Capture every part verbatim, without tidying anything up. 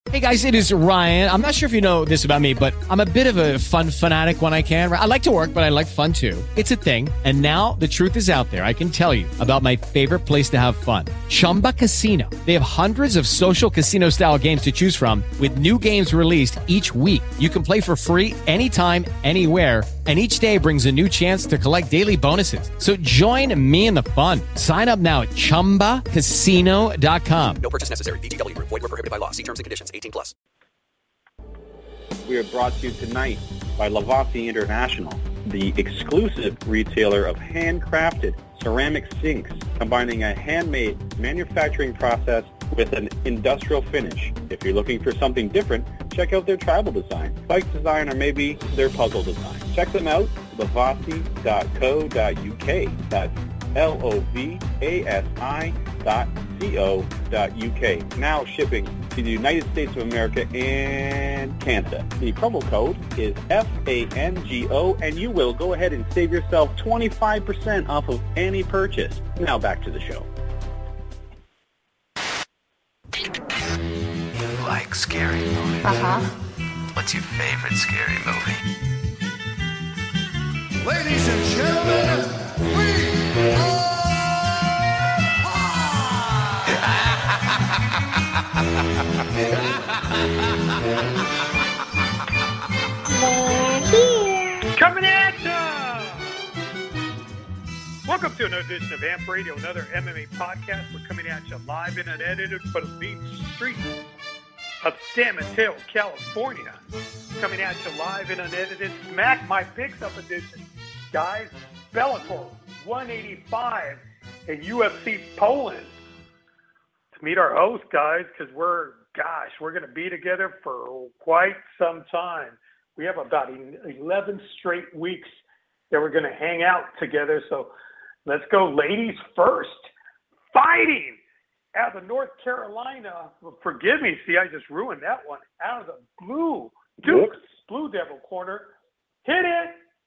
Hey guys, it is Ryan. I'm not sure if you know this about me, but I'm a bit of a fun fanatic when I can. I like to work, but I like fun too. It's a thing. And now the truth is out there. I can tell you about my favorite place to have fun. Chumba Casino. They have hundreds of social casino style games to choose from with new games released each week. You can play for free anytime, anywhere. And each day brings a new chance to collect daily bonuses. So join me in the fun. Sign up now at chumba casino dot com. No purchase necessary. V G W. Void where prohibited by law. See terms and conditions. eighteen plus. We are brought to you tonight by Lavazzi International, the exclusive retailer of handcrafted ceramic sinks, combining a handmade manufacturing process with an industrial finish. If you're looking for something different, check out their tribal design, bike design, or maybe their puzzle design. Check them out, lavazzi dot co dot u k. That's L O V A S I dot C O dot U K. Now shipping to the United States of America and Canada. The promo code is F A N G O, and you will go ahead and save yourself twenty-five percent off of any purchase. Now back to the show. You like scary movies? Uh-huh. What's your favorite scary movie? Ladies and gentlemen, we are Coming at ya! Welcome to another edition of Amp Radio, another M M A podcast. We're coming at you live and unedited from the streets of San Mateo, California. Coming at you live and unedited, Smack My Picks Up edition. Guys, Bellator one eighty-five in U F C Poland. To meet our host, guys, because we're, gosh, we're going to be together for quite some time. We have about eleven straight weeks that we're going to hang out together. So let's go, ladies first. Fighting out of North Carolina. Forgive me, see, I just ruined that one. Out of the blue Dukes, Blue Devil corner. Hit it.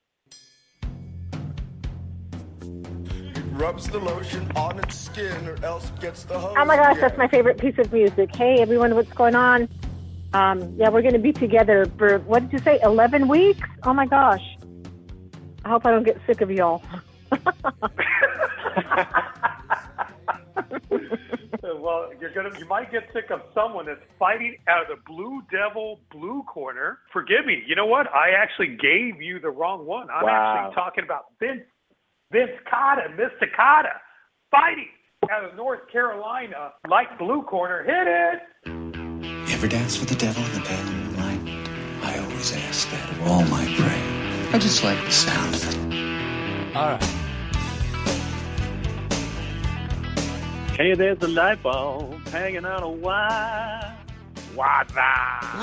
rubs the lotion on its skin or else gets the hose. Oh my gosh, again. that's my favorite piece of music. Hey everyone, what's going on? Um, yeah, we're going to be together for, what did you say, eleven weeks? Oh my gosh. I hope I don't get sick of y'all. Well, you're gonna, you might get sick of someone that's fighting out of the Blue Devil blue corner. Forgive me. You know what? I actually gave you the wrong one. I'm Wow. actually talking about Vince, Vince Carter, Mister Carter, fighting out of North Carolina, light blue corner. Hit it. You ever dance with the devil in the pale moonlight? I always ask that of all my prey. I just like the sound of it. All right. Hey, there's a light bulb hanging on a wire. What's that?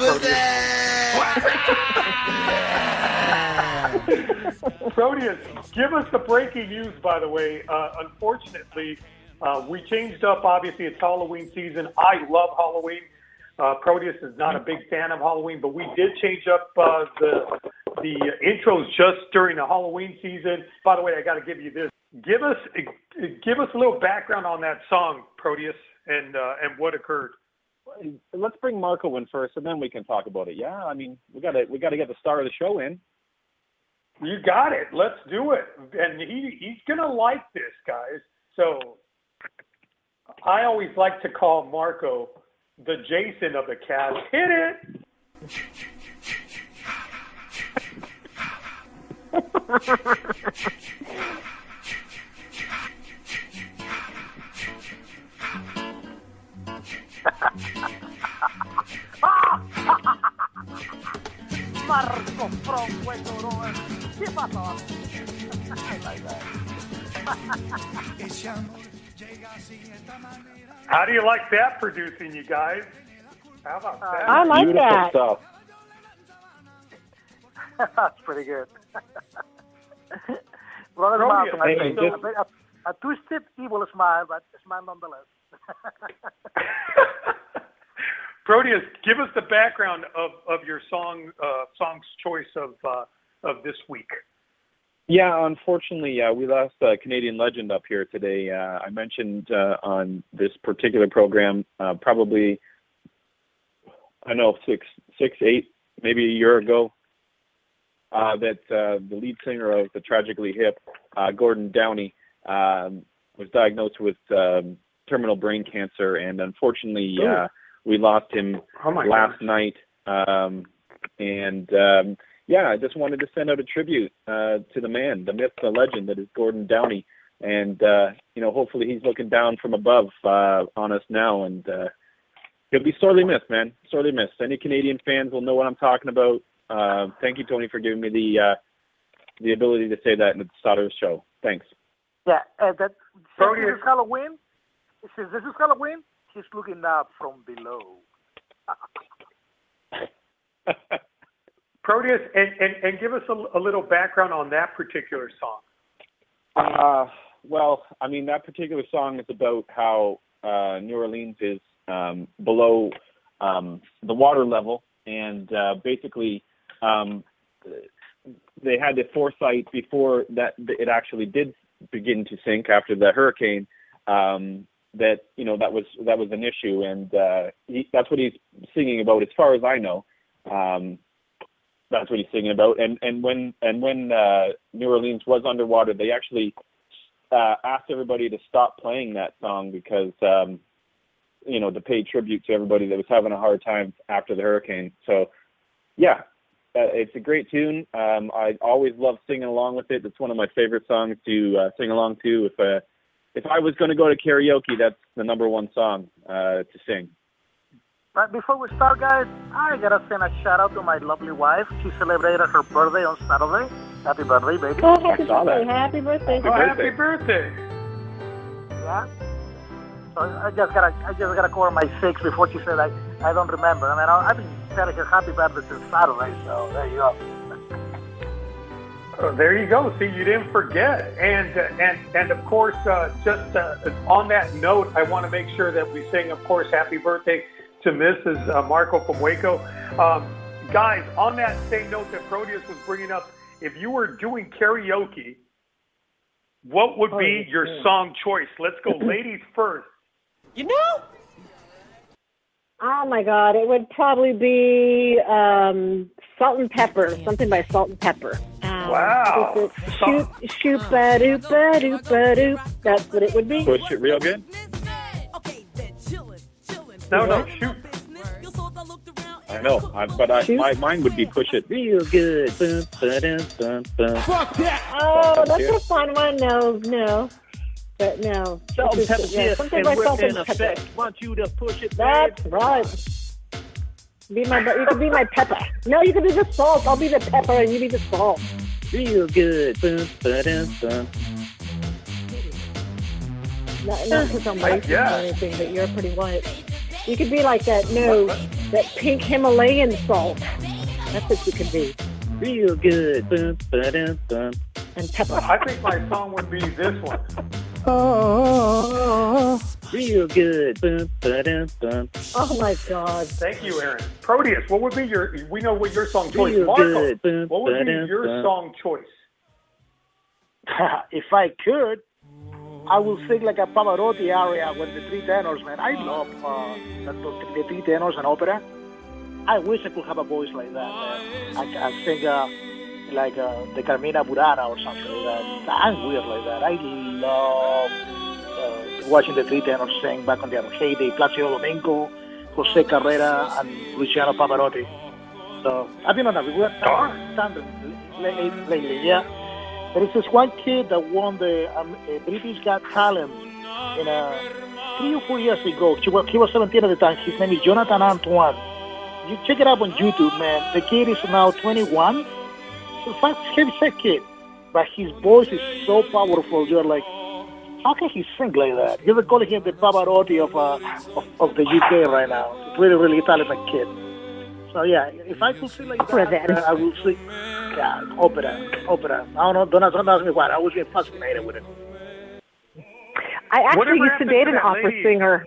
Proteus, give us the breaking news, by the way. Uh, unfortunately, uh, we changed up. Obviously, it's Halloween season. I love Halloween. Uh, Proteus is not a big fan of Halloween, but we did change up uh, the the intros just during the Halloween season. By the way, I got to give you this. Give us give us a little background on that song, Proteus, and uh, and what occurred. Let's bring Marco in first, and then we can talk about it. Yeah, I mean, we got to we got to get the star of the show in. You got it. Let's do it. And he he's gonna like this, guys. So I always like to call Marco the Jason of the cast. Hit it. Marco from Puerto ¿Qué pasó? I like that. How do you like that producing, you guys? How about that? I like Beautiful that. stuff. That's pretty good. Brother Proteus, Malcolm, I hey, think. just- A, bit- a, a twisted evil smile, but a smile nonetheless. Proteus, give us the background of, of your song uh, song's choice of uh, of this week. Yeah, unfortunately, uh, we lost a Canadian legend up here today. Uh, I mentioned uh, on this particular program, uh, probably I don't know, six, six, eight, maybe a year ago, uh, that uh, the lead singer of the Tragically Hip, uh, Gordon Downey, um, was diagnosed with um, terminal brain cancer, and unfortunately, uh, we lost him oh my last gosh. night. Um, and um, yeah, I just wanted to send out a tribute uh, to the man, the myth, the legend that is Gordon Downey. And, uh, you know, hopefully he's looking down from above uh, on us now. And uh, he'll be sorely missed, man. Sorely missed. Any Canadian fans will know what I'm talking about. Uh, thank you, Tony, for giving me the uh, the ability to say that at the start of the show. Thanks. Yeah, uh, that since Proteus. this is Halloween, since this is Halloween, he's looking up from below. Proteus, and, and, and give us a, a little background on that particular song. Uh, well, I mean, that particular song is about how uh, New Orleans is um, below um, the water level, and uh, basically um, they had the foresight before that it actually did begin to sink after the hurricane. Um, that you know that was that was an issue, and uh, he, that's what he's singing about, as far as I know. Um, that's what he's singing about. And and when and when uh, New Orleans was underwater, they actually uh, asked everybody to stop playing that song because um, you know to pay tribute to everybody that was having a hard time after the hurricane. So yeah, uh, it's a great tune. Um, I always love singing along with it. It's one of my favorite songs to uh, sing along to. If uh, if I was going to go to karaoke, that's the number one song uh, to sing. But before we start, guys, I gotta send a shout out to my lovely wife. She celebrated her birthday on Saturday. Happy birthday, baby. Oh, happy saw birthday. that. Happy birthday. Oh, happy birthday. Yeah. So I just gotta, I just gotta cover my six before she said I, I don't remember. I mean, I, I've been telling her happy birthday since Saturday. So there you go. Oh, there you go. See, you didn't forget. And uh, and and of course, uh, just uh, on that note, I want to make sure that we sing, of course, happy birthday to Missus Uh, Marco from Waco. Um, guys, on that same note that Proteus was bringing up, if you were doing karaoke, what would be your song choice? Let's go ladies first. You know? Oh, my God. It would probably be um, Salt and Pepper, something by Salt and Pepper. Um, Wow. Shoot, shoot, ba doop, ba doop, ba doop. That's what it would be. Push it real good. No, no, shoot. I know, I, but I, my mine would be push it real good. Bum, ba-dum, bum, bum. Fuck that! Oh, that's a fun one. No, no. But no. Salt and This pepper, is- yeah, yes, something and by whip Salt in and Pepper. effect. Want you to push it, That's babe. right. Be my, you could be my pepper. No, you could be the salt. I'll be the pepper, and you be the salt. Real good. Bum, ba-dum, bum. Not, not because I'm racist Yeah. or anything, but you're pretty white. You could be like that, no, that pink Himalayan salt. That's what you could be. Real good. Bum, ba-dum, bum. And pepper. I think my song would be this one. Oh, real good. Bum, ba-dum, bum. Oh, my God. Thank you, Aaron. Proteus, what would be your, we know what your song choice. Real Marco, good. Bum, what would be ba-dum, your bum. song choice? If I could, I will sing like a Pavarotti aria with the three tenors, man. I love uh, the, the three tenors and opera. I wish I could have a voice like that, man. I can sing uh, like uh, the Carmina Burana or something like that. I'm weird like that. I love uh, watching the three tenors sing back on their heyday. Placido Domingo, Jose Carrera, and Luciano Pavarotti. So I've been on a weird standard lately, yeah. There is this one kid that won the um, uh, British Got Talent in a, three or four years ago. He was, he was seventeen at the time. His name is Jonathan Antoine. You check it out on YouTube, man. The kid is now twenty-one. So fast, he's a kid, but his voice is so powerful. You're like, how can he sing like that? You're calling him the Pavarotti of, uh, of of the U K right now. Really, really talented kid. So yeah, if I could sing like that, uh, I will sing. Yeah, opera, opera. I don't know. Don't ask, don't ask me what. I was getting fascinated with it. I actually Whatever used to happened date to an that opera lady? singer.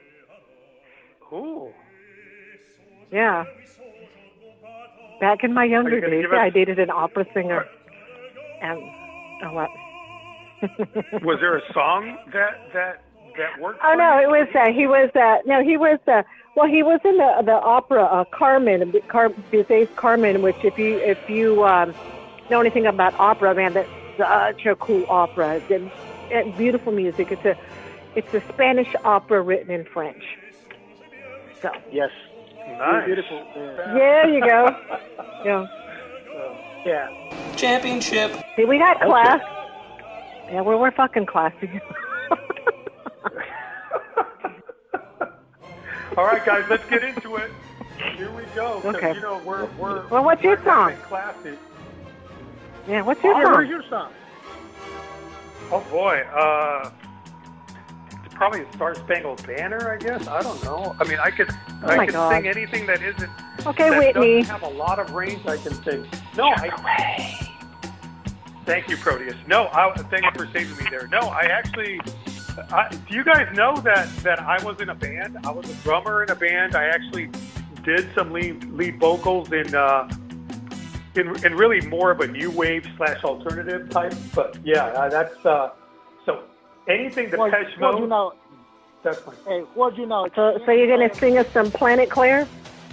Ooh. Yeah. Back in my younger Are you gonna days, give yeah, us- I dated an opera singer. And, oh, what? Was there a song that that that work? Oh for no, you? it was uh, he was uh, no he was uh, well he was in the the opera uh, Carmen, Car- Bizet's Carmen, which if you if you um, know anything about opera, man, that's such a cool opera. It's, it's beautiful music. It's a it's a Spanish opera written in French. So Yes. Nice. Beautiful. Yeah. there you go. Yeah. Yeah. Championship. See, we got class. Yeah, we're we're fucking classy. All right, guys, let's get into it. Here we go. 'cause, Okay. You know, we're we're. Well, what's your we're song? getting Classy. Yeah, what's your Oh, song? where's your song? Oh boy, uh, probably a Star Spangled Banner, I guess. I don't know. I mean, I could Oh I my could God. sing anything that isn't. Okay, that Whitney. doesn't have a lot of range. I can sing. No, I. Thank you, Proteus. No, I, thank you for saving me there. No, I actually. I, do you guys know that that I was in a band? I was a drummer in a band. I actually did some lead lead vocals in. Uh, In, in really more of a new wave slash alternative type, but yeah, uh, that's uh, so anything that What, Depeche what Mode. you know? That's fine. Hey, what do you know? So, so you're gonna sing us some Planet Claire?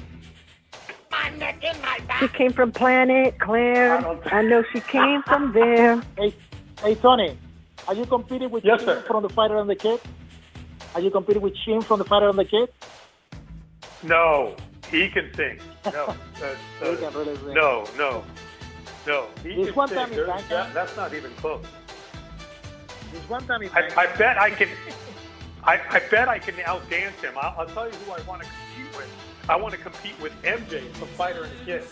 She came from Planet Claire. I don't- I know she came from there. Hey, hey, Tony, are you competing with Yes, Sheen sir. from the Fighter and the Kid? Are you competing with Sheen from the Fighter and the Kid? No, he can sing. No, that's, uh, He can really sing. no, no, no. He This can one sing. time in There's- Bangkok- that, that's not even close. This one time in I, I bet I can. I, I bet I can outdance him. I'll, I'll tell you who I want to compete with. I want to compete with M J from Fighter and the Kid.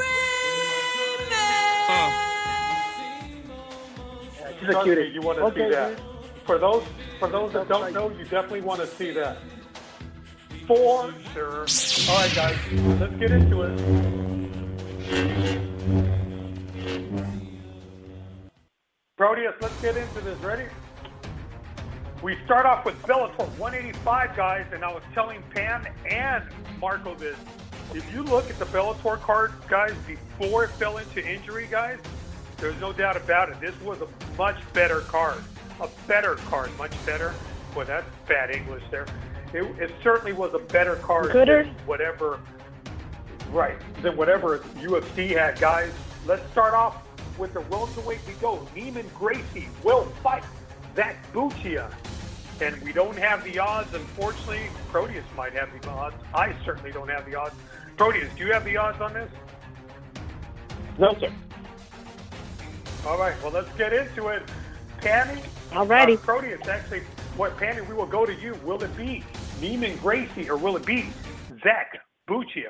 Yeah, she's a Trust me, cutie. you want to Okay, see that. dude. For those for those that That's don't right. know, you definitely want to see that. For sure. All right, guys, let's get into it. Proteus, let's get into this. Ready? We start off with Bellator one eighty-five, guys, and I was telling Pam and Marco this. If you look at the Bellator card, guys, before it fell into injury, guys, there's no doubt about it. This was a much better card. A better card, much better. Boy, that's bad English there. It, it certainly was a better card Gooder? than whatever, right, than whatever U F C had, guys. Let's start off with the welterweight we go. Neiman Gracie will fight Zach Buccia. And we don't have the odds, unfortunately. Proteus might have the odds. I certainly don't have the odds. Proteus, do you have the odds on this? No, sir. All right, well, let's get into it. Pammy? Alrighty. Uh, Proteus, actually, what, Pammy, we will go to you. Will it be Neiman Gracie or will it be Zach Buccia?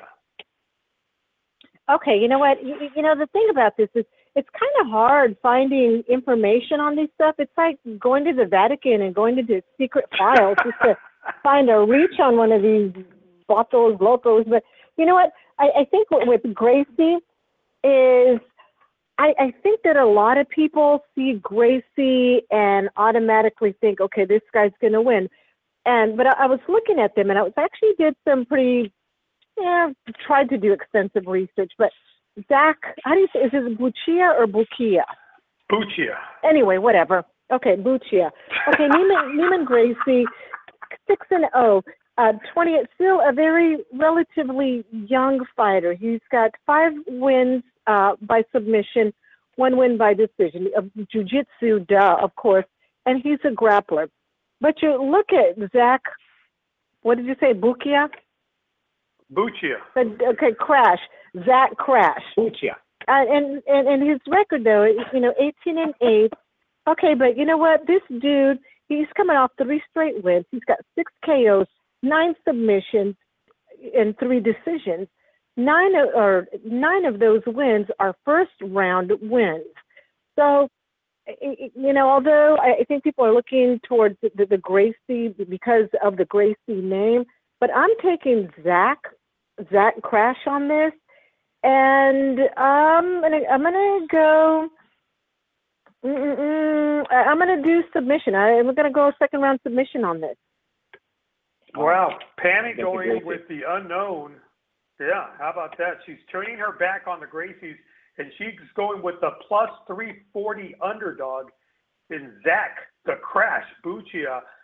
Okay, you know what? You, you know, the thing about this is it's kind of hard finding information on this stuff. It's like going to the Vatican and going to the secret files just to find a reach on one of these vatos locos. But you know what? I, I think what, with Gracie is I, I think that a lot of people see Gracie and automatically think, okay, this guy's going to win. And but I, I was looking at them and I was actually did some pretty, yeah, tried to do extensive research. But Zach, how do you say, is it Buccia or Buccia? Buccia. Anyway, whatever. Okay, Buccia. Okay, Neiman, Neiman Gracie, six and oh, uh, twenty. Still a very relatively young fighter. He's got five wins uh, by submission, one win by decision. Uh, jiu-jitsu, duh, of course, and he's a grappler. But you look at Zach. What did you say, Buccia? Buccia. Okay, Crash. Zach Crash. Buccia. Uh, and, and and his record though, is, you know, eighteen and eight. Okay, but you know what? This dude, he's coming off three straight wins. He's got six K Os, nine submissions, and three decisions. Nine of, or nine of those wins are first round wins. So, you know, although I think people are looking towards the, the Gracie because of the Gracie name, but I'm taking Zach, Zach Crash on this. And um, I'm gonna go. Mm-mm-mm, I'm gonna do submission. I'm gonna go second round submission on this. Wow, Pammy going with the unknown. Yeah, how about that? She's turning her back on the Gracies, and she's going with the plus three forty underdog in Zach the Crash Buccia.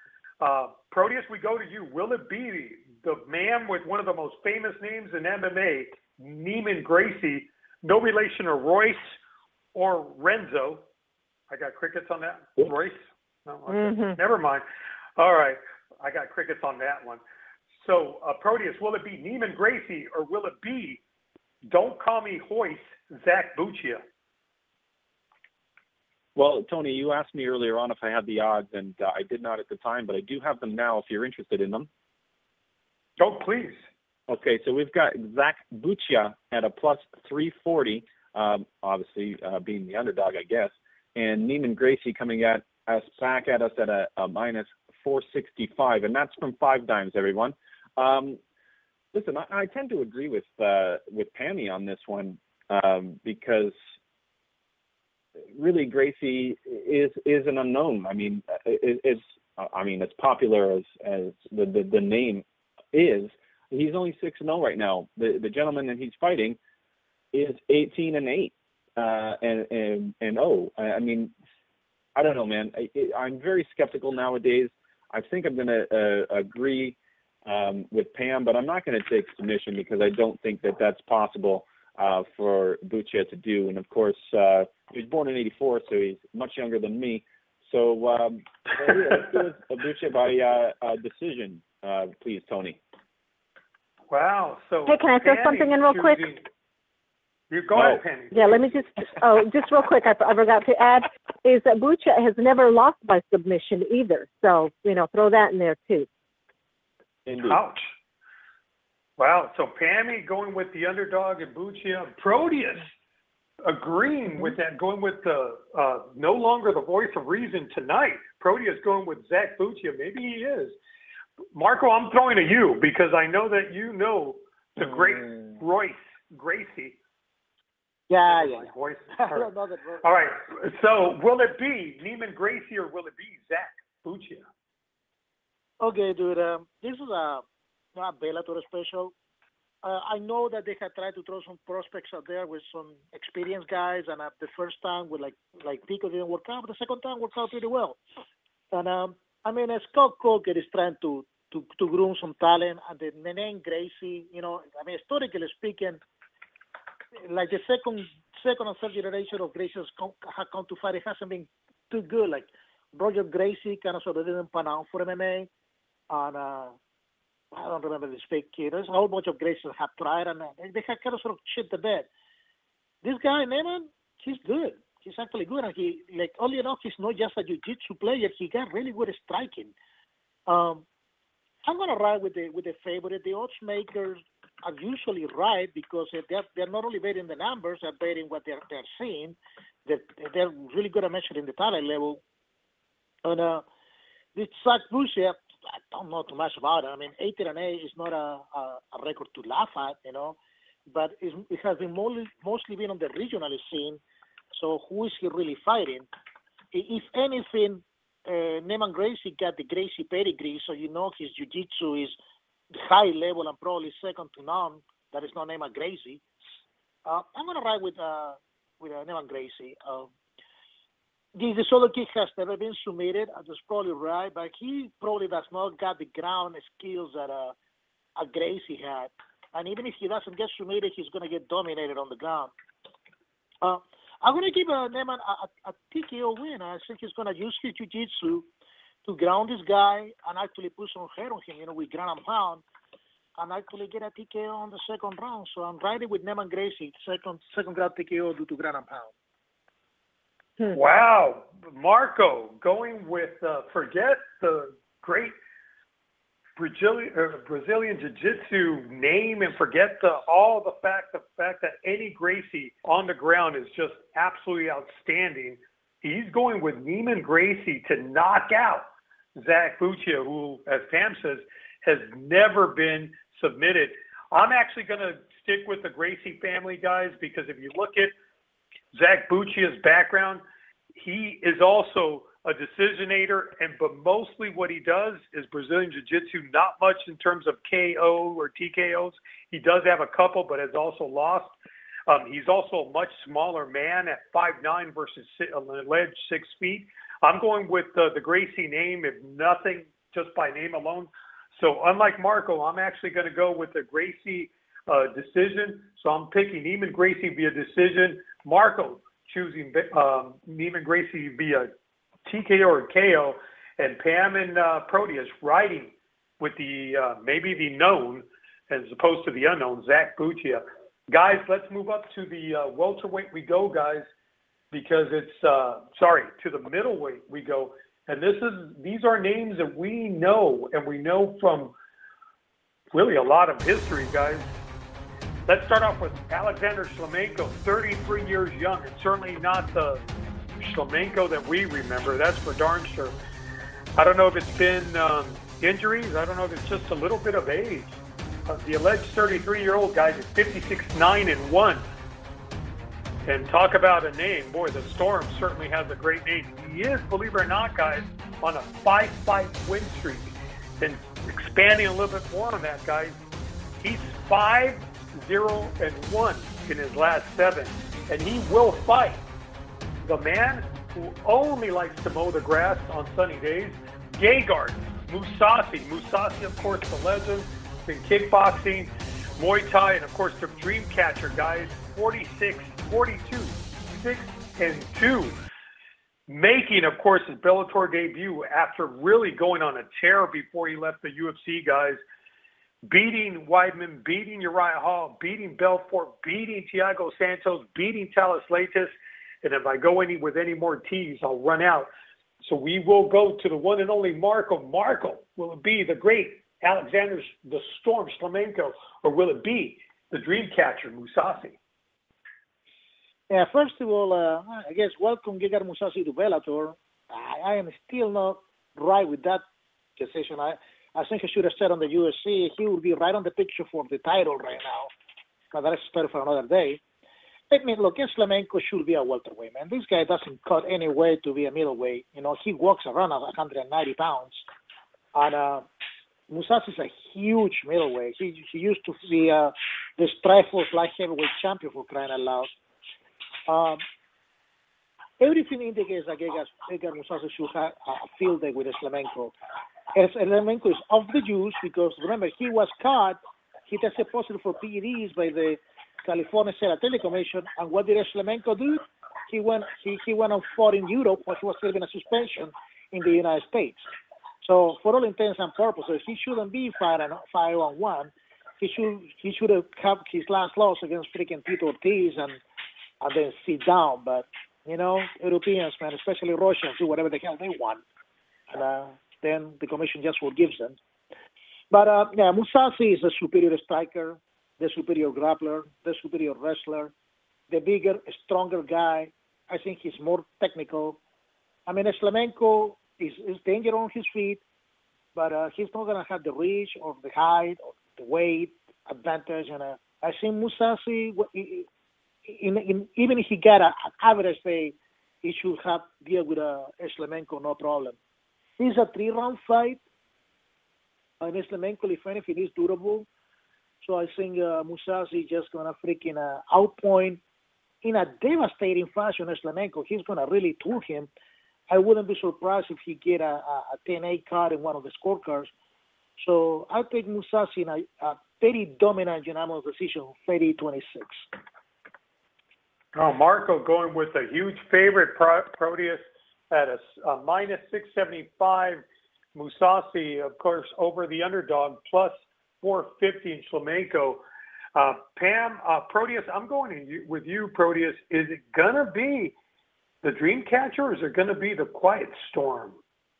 Uh, Proteus, we go to you. Will it be the man with one of the most famous names in M M A, Neiman Gracie, no relation to Royce or Renzo? I got crickets on that. Royce? No, okay. Mm-hmm. Never mind. All right. I got crickets on that one. So, uh, Proteus, will it be Neiman Gracie or will it be, don't call me Hoist, Zach Buccia? Well, Tony, you asked me earlier on if I had the odds, and uh, I did not at the time, but I do have them now if you're interested in them. Oh, please. Okay, so we've got Zach Buccia at a plus three forty, um, obviously uh, being the underdog, I guess, and Neiman Gracie coming at us back at us at a, a minus four sixty-five, and that's from Five Dimes, everyone. Um, listen, I, I tend to agree with uh, with Pammy on this one um, because really Gracie is is an unknown. I mean, it, it's I mean as popular as as the, the the name is. He's only six and zero right now. The the gentleman that he's fighting is eighteen and eight uh, and and and oh, I mean, I don't know, man. I, I'm very skeptical nowadays. I think I'm going to uh, agree um, with Pam, but I'm not going to take submission because I don't think that that's possible uh, for Buccia to do. And of course, uh, he was born in eighty-four, so he's much younger than me. So um, yeah, let's do a Buccia by uh, uh, decision, uh, please, Tony. Wow. So hey, can I throw Penny something in real quick? choosing... You go Oh. ahead, Penny. Yeah, let me just, oh, just real quick, I, I forgot to add, is that Buccia has never lost by submission either. So, you know, throw that in there too. Indeed. Ouch. Wow. So Pammy going with the underdog and Buccia. Proteus agreeing with that, going with the uh, no longer the voice of reason tonight. Proteus going with Zach Buccia. Maybe he is. Marco, I'm throwing to you because I know that you know the great Mm. Royce Gracie. Yeah, yeah. Like Royce. I don't know that. All right. So will it be Neiman Gracie or will it be Zach Buccia? Okay, dude. Um, this is a, a Bellator special. Uh, I know that they had tried to throw some prospects out there with some experienced guys, and uh, the first time with like like Pico didn't work out, but the second time worked out pretty well. And um, I mean, uh, Scott Coker is trying to, to to groom some talent, and the name Gracie, you know, I mean, historically speaking, like the second second and third generation of Gracie has come, have come to fight. It hasn't been too good. Like Roger Gracie kind of sort of didn't pan out for M M A, and uh, I don't remember this fake kid. There's a whole bunch of Gracies that have tried, and uh, they have kind of sort of shit the bed. This guy, Neiman, he's good. He's actually good, and he like only enough. He's not just a jiu-jitsu player. He got really good at striking. Um, I'm gonna ride with the with the favorite. The odds makers are usually right because they're they're not only betting the numbers, they're betting what they're they're seeing. That they're, they're really good at measuring the talent level. And uh, this Zach Buccia, I don't know too much about it. I mean, eighteen and eight is not a, a, a record to laugh at, you know, but it's, it has been mostly mostly been on the regional scene. So who is he really fighting? If anything, uh, Neiman Gracie got the Gracie pedigree, so you know his jiu-jitsu is high level and probably second to none. That is not Neiman Gracie. Uh, I'm gonna ride with uh, with uh, Neiman Gracie. Uh, this, this other kid has never been submitted. That's probably right, but he probably does not got the ground skills that uh, a Gracie had. And even if he doesn't get submitted, he's gonna get dominated on the ground. Uh, I'm going to give uh, Neiman a, a, a T K O win. I think he's going to use his jiu-jitsu to ground this guy and actually put some head on him, you know, with ground and pound, and actually get a T K O on the second round. So I'm riding with Neiman Gracie, second second round T K O due to ground and pound. Wow. Marco going with, uh, forget the great Brazilian, uh, Brazilian Jiu-Jitsu name and forget the all the fact the fact that Eddie Gracie on the ground is just absolutely outstanding. He's going with Neiman Gracie to knock out Zach Buccia, who, as Pam says, has never been submitted. I'm actually going to stick with the Gracie family, guys, because if you look at Zach Buccia's background, he is also a decisionator, and but mostly what he does is Brazilian Jiu-Jitsu, not much in terms of K O or T K Os. He does have a couple, but has also lost. Um, he's also a much smaller man at five nine versus alleged six feet. I'm going with uh, the Gracie name, if nothing just by name alone. So unlike Marco, I'm actually going to go with the Gracie uh, decision. So I'm picking Neiman Gracie via decision. Marco choosing um, Neiman Gracie via T K O or K O. And Pam and uh, Proteus riding with the uh, maybe the known as opposed to the unknown, Zach Buccia. Guys, let's move up to the uh, welterweight we go, guys, because it's, uh, sorry, to the middleweight we go. And this is these are names that we know, and we know from really a lot of history, guys. Let's start off with Alexander Shlemenko, thirty-three years young, and certainly not the Shlemenko that we remember. That's for darn sure. I don't know if it's been um, injuries. I don't know if it's just a little bit of age. Uh, the alleged thirty-three-year-old guy is fifty-six nine and one. And talk about a name. Boy, the Storm certainly has a great name. He is, believe it or not, guys, on a five-fight win streak. And expanding a little bit more on that, guys, he's five zero and one in his last seven. And he will fight. The man who only likes to mow the grass on sunny days, Gegard Mousasi. Mousasi, of course, the legend in kickboxing, Muay Thai, and, of course, the dream catcher, guys, forty-six, forty-two, six and two. Making, of course, his Bellator debut after really going on a tear before he left the U F C, guys. Beating Weidman, beating Uriah Hall, beating Belfort, beating Thiago Santos, beating Talis Leites. And if I go any with any more T's, I'll run out. So we will go to the one and only Marco. Marco, will it be the great Alexander the Storm Shlemenko, or will it be the dream catcher Mousasi? Yeah, first of all, uh, I guess welcome Gegard Mousasi to Bellator. I, I am still not right with that decision. I, I think I should have said on the U F C he would be right on the picture for the title right now. But that's better for another day. I mean, look, Shlemenko should be a welterweight, man. This guy doesn't cut any weight to be a middleweight. You know, he walks around at one hundred ninety pounds. And uh, Mousasi is a huge middleweight. He, he used to be uh, the Strikeforce light heavyweight champion, for crying out loud. Um, everything indicates that Gegard Mousasi should have a field day with Shlemenko. Shlemenko is off the juice because, remember, he was caught. He tested positive for P E Ds by the California State Commission, and what did Shlemenko do? He went he, he went on fought in Europe while he was serving a suspension in the United States. So for all intents and purposes, he shouldn't be five and five on one. He should he should have had his last loss against freaking Tito Ortiz and and then sit down. But you know, Europeans, man, especially Russians, do whatever the hell they want, and uh, then the commission just forgives them. But uh, yeah, Mousasi is a superior striker, the superior grappler, the superior wrestler, the bigger, stronger guy. I think he's more technical. I mean, Shlemenko is, is dangerous on his feet, but uh, he's not going to have the reach or the height or the weight advantage. And uh, I think Mousasi, in, in, even if he got a, an average day, he should have deal with uh, Shlemenko, no problem. It's a three-round fight, and Shlemenko, if anything, is durable. So I think uh, Mousasi just going to freaking uh, outpoint in a devastating fashion Shlemenko. He's going to really tool him. I wouldn't be surprised if he get a, a, a ten eight card in one of the scorecards. So I'll take Mousasi in a, a very dominant unanimous decision, thirty twenty-six. Oh, Marco going with a huge favorite, Pro- Proteus at a, a minus six seventy-five. Mousasi, of course, over the underdog, plus four fifty in Shlemenko. Uh, Pam, uh, Proteus, I'm going with you, Proteus. Is it going to be the dream catcher, or is it going to be the quiet storm?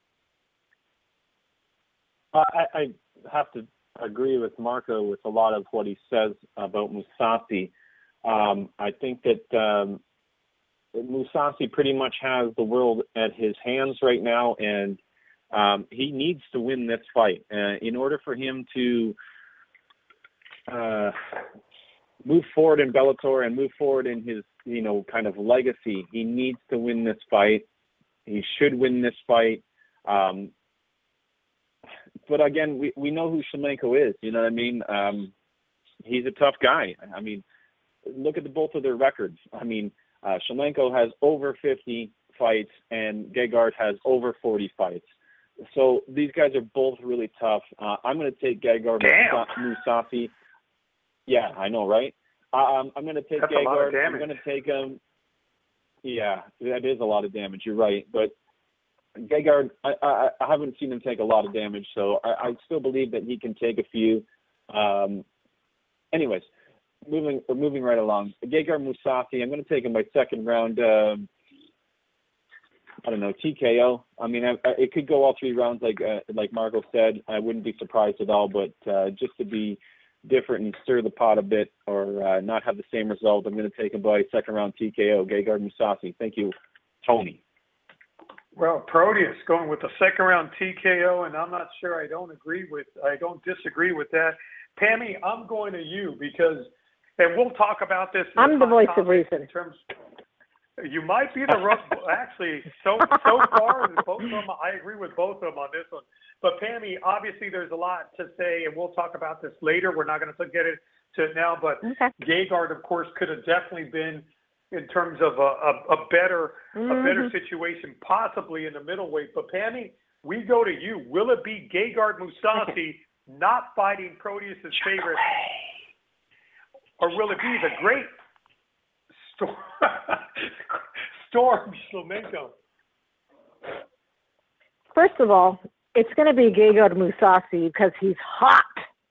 Uh, I, I have to agree with Marco with a lot of what he says about Mousasi. Um, I think that um, Mousasi pretty much has the world at his hands right now, and um, he needs to win this fight. Uh, in order for him to uh, move forward in Bellator and move forward in his, you know, kind of legacy, he needs to win this fight. He should win this fight. Um, but again, we, we know who Shlemenko is. You know what I mean? Um, he's a tough guy. I mean, look at the, both of their records. I mean, uh, Shlemenko has over fifty fights and Gegard has over forty fights. so these guys are both really tough. Uh, I'm going to take Gegard Mousasi. Yeah, I know, right? Um, I'm going to take That's a lot of Gegard. I'm damage. going to take him. Yeah, that is a lot of damage. You're right, but Gegard, I, I, I haven't seen him take a lot of damage, so I, I still believe that he can take a few. Um, anyways, moving moving right along. Gegard Mousasi, I'm going to take him by second round. Um, I don't know, T K O. I mean, I, I, it could go all three rounds, like uh, like Marco said. I wouldn't be surprised at all, but uh, just to be different and stir the pot a bit, or uh, not have the same result, I'm going to take him by second round T K O. Gegard Mousasi. Thank you, Tony. Well, Proteus going with the second round T K O, and I'm not sure I don't agree with, I don't disagree with that. Pammy, I'm going to you because, and we'll talk about this. In I'm the voice of reason. In terms, you might be the rough, actually, so so far, both of them, I agree with both of them on this one. But Pammy, obviously there's a lot to say, and we'll talk about this later. We're not going to get into it now, but okay. Gegard, of course, could have definitely been, in terms of a, a, a better mm-hmm. a better situation, possibly in the middleweight. But Pammy, we go to you. Will it be Gegard Mousasi not fighting Proteus' favorite, or will it be the great Storm, Storm Shlemenko? First of all, it's going to be Gegard Mousasi because he's hot.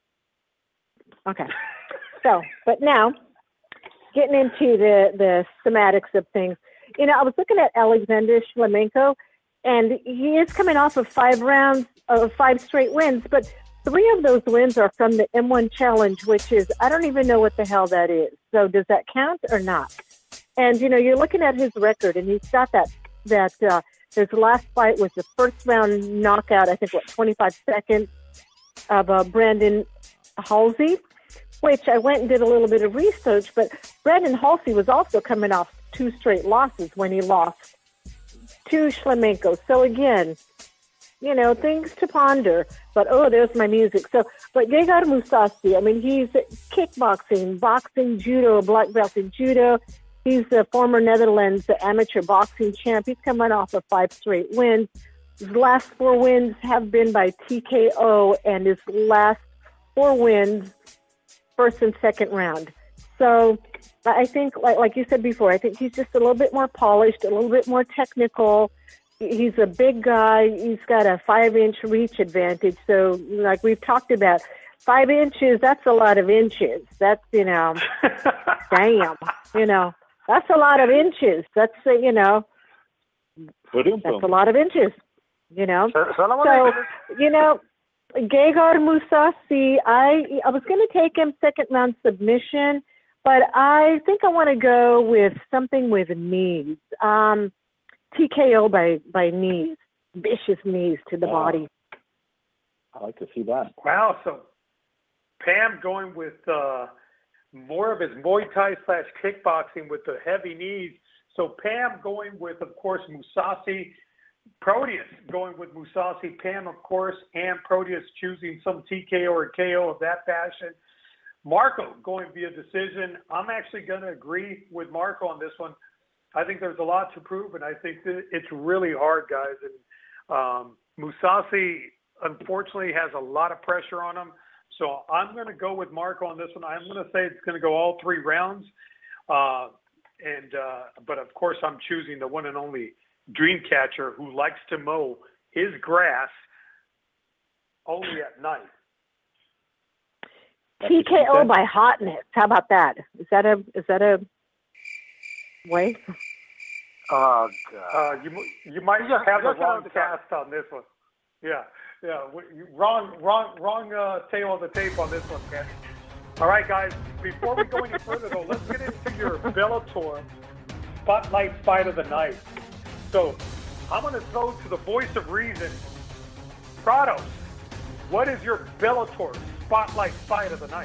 Okay. So, but now, getting into the, the schematics of things, you know, I was looking at Alexander Shlemenko, and he is coming off of five rounds of five straight wins, but three of those wins are from the M one Challenge, which is, I don't even know what the hell that is. So does that count or not? And, you know, you're looking at his record, and he's got that, that uh, his last fight was the first round knockout, I think, what, twenty-five seconds of uh, Brandon Halsey, which I went and did a little bit of research, but Brandon Halsey was also coming off two straight losses when he lost to Shlemenko. So again, you know, things to ponder. But, oh, there's my music. So, but Gegard Mousasi, I mean, he's kickboxing, boxing, judo, black belt in judo. He's the former Netherlands amateur boxing champ. He's coming off of five straight wins. His last four wins have been by T K O, and his last four wins, first and second round. So I think, like, like you said before, I think he's just a little bit more polished, a little bit more technical. He's a big guy. He's got a five-inch reach advantage. So, like we've talked about, five inches, that's a lot of inches. That's, you know, damn, you know, that's a lot of inches. That's, uh, you know, that's a lot of inches, you know. So, you know, Gegard Mousasi, I, I was going to take him second round submission, but I think I want to go with something with knees. Um, T K O by, by knees, vicious knees to the Wow. body. I like to see that. Wow, so Pam going with uh, more of his Muay Thai slash kickboxing with the heavy knees. So Pam going with, of course, Mousasi. Proteus going with Mousasi. Pam, of course, and Proteus choosing some T K O or K O of that fashion. Marco going via decision. I'm actually going to agree with Marco on this one. I think there's a lot to prove, and I think that it's really hard, guys. And um, Mousasi, unfortunately, has a lot of pressure on him. So I'm going to go with Marco on this one. I'm going to say it's going to go all three rounds. Uh, and uh, but, of course, I'm choosing the one and only Dreamcatcher, who likes to mow his grass only at night. T K O by hotness. How about that? Is that a is that a way? Oh God! Uh, you you might Yeah, have the look wrong at cast on this one. Yeah, yeah, we- wrong wrong wrong uh, tail of the tape on this one, Ken. All right, guys. Before we go any further, though, let's get into your Bellator Spotlight Fight of the Night. So I'm going to throw to the voice of reason, Prados. What is your Bellator Spotlight Fight of the Night?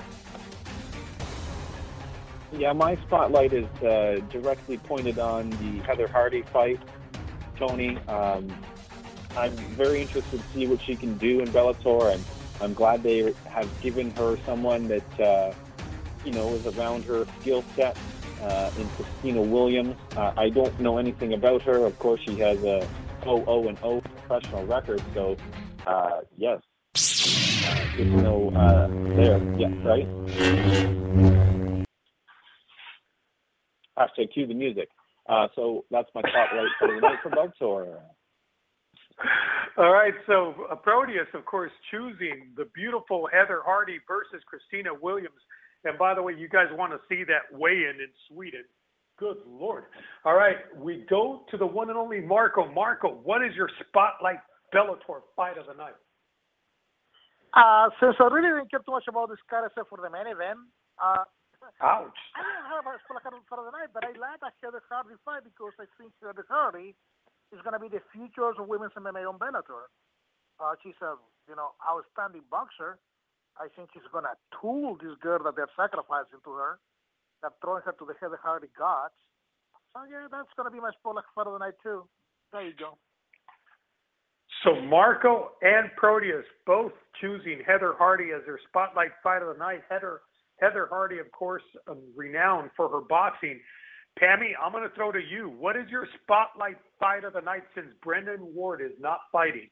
Yeah, my spotlight is uh, directly pointed on the Heather Hardy fight, Tony. Um, I'm very interested to see what she can do in Bellator, and I'm glad they have given her someone that, uh, you know, is around her skill set uh, in Christina Williams. Uh, I don't know anything about her. Of course, she has a oh oh and oh professional record. So, uh, yes. Uh, good to know uh, there. Yeah, right? Hashtag cue the music. Uh, so that's my spotlight for the night for Bugs, or? All right, so uh, Proteus, of course, choosing the beautiful Heather Hardy versus Christina Williams. And by the way, you guys want to see that weigh-in in Sweden. Good Lord. All right, we go to the one and only Marco. Marco, what is your spotlight Bellator fight of the night? Uh, since I really didn't care too much about this card except for the main event, uh, Ouch. I don't have a spotlight card for the night, but I like that Heather Hardy fight because I think Heather Hardy is going to be the future of women's M M A on Bellator. Uh, she's a, you know, outstanding boxer. I think she's going to tool this girl that they're sacrificing to her, that throwing her to the Heather Hardy gods. So, yeah, that's going to be my spotlight fight of the night, too. There you go. So Marco and Proteus both choosing Heather Hardy as their spotlight fight of the night. Heather Heather Hardy, of course, um, renowned for her boxing. Pammy, I'm going to throw to you. What is your spotlight fight of the night since Brendan Ward is not fighting?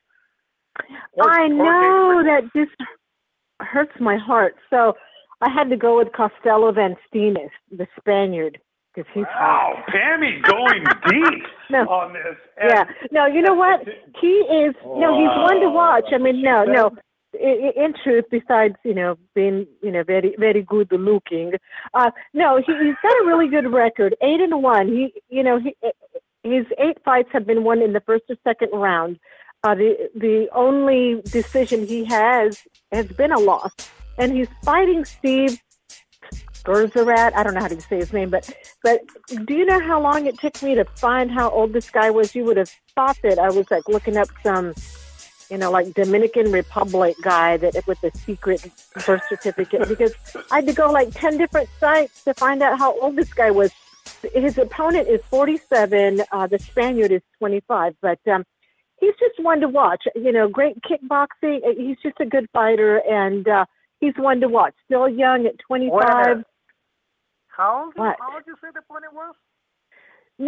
Or, I know that this hurts my heart. So I had to go with Costello Vanstenis, the Spaniard, because he's wow, hot. Pammy going deep no. on this. And yeah. No, you know what? He is, wow. no, he's one to watch. I mean, no, no. In, in truth, besides, you know, being, you know, very, very good looking, uh, no, he, he's got a really good record, eight and one. He, you know, he, his eight fights have been won in the first or second round. Uh, the the only decision he has has been a loss, and he's fighting Steve Gerzerat. I don't know how to say his name, but but do you know how long it took me to find how old this guy was? You would have thought that I was like looking up some, you know, like Dominican Republic guy that with a secret birth certificate, because I had to go like ten different sites to find out how old this guy was. His opponent is forty-seven. Uh, the Spaniard is twenty-five, but um, he's just one to watch. You know, great kickboxing. He's just a good fighter, and uh, he's one to watch. Still young at twenty-five. How old? What? How old did you say the opponent was? No,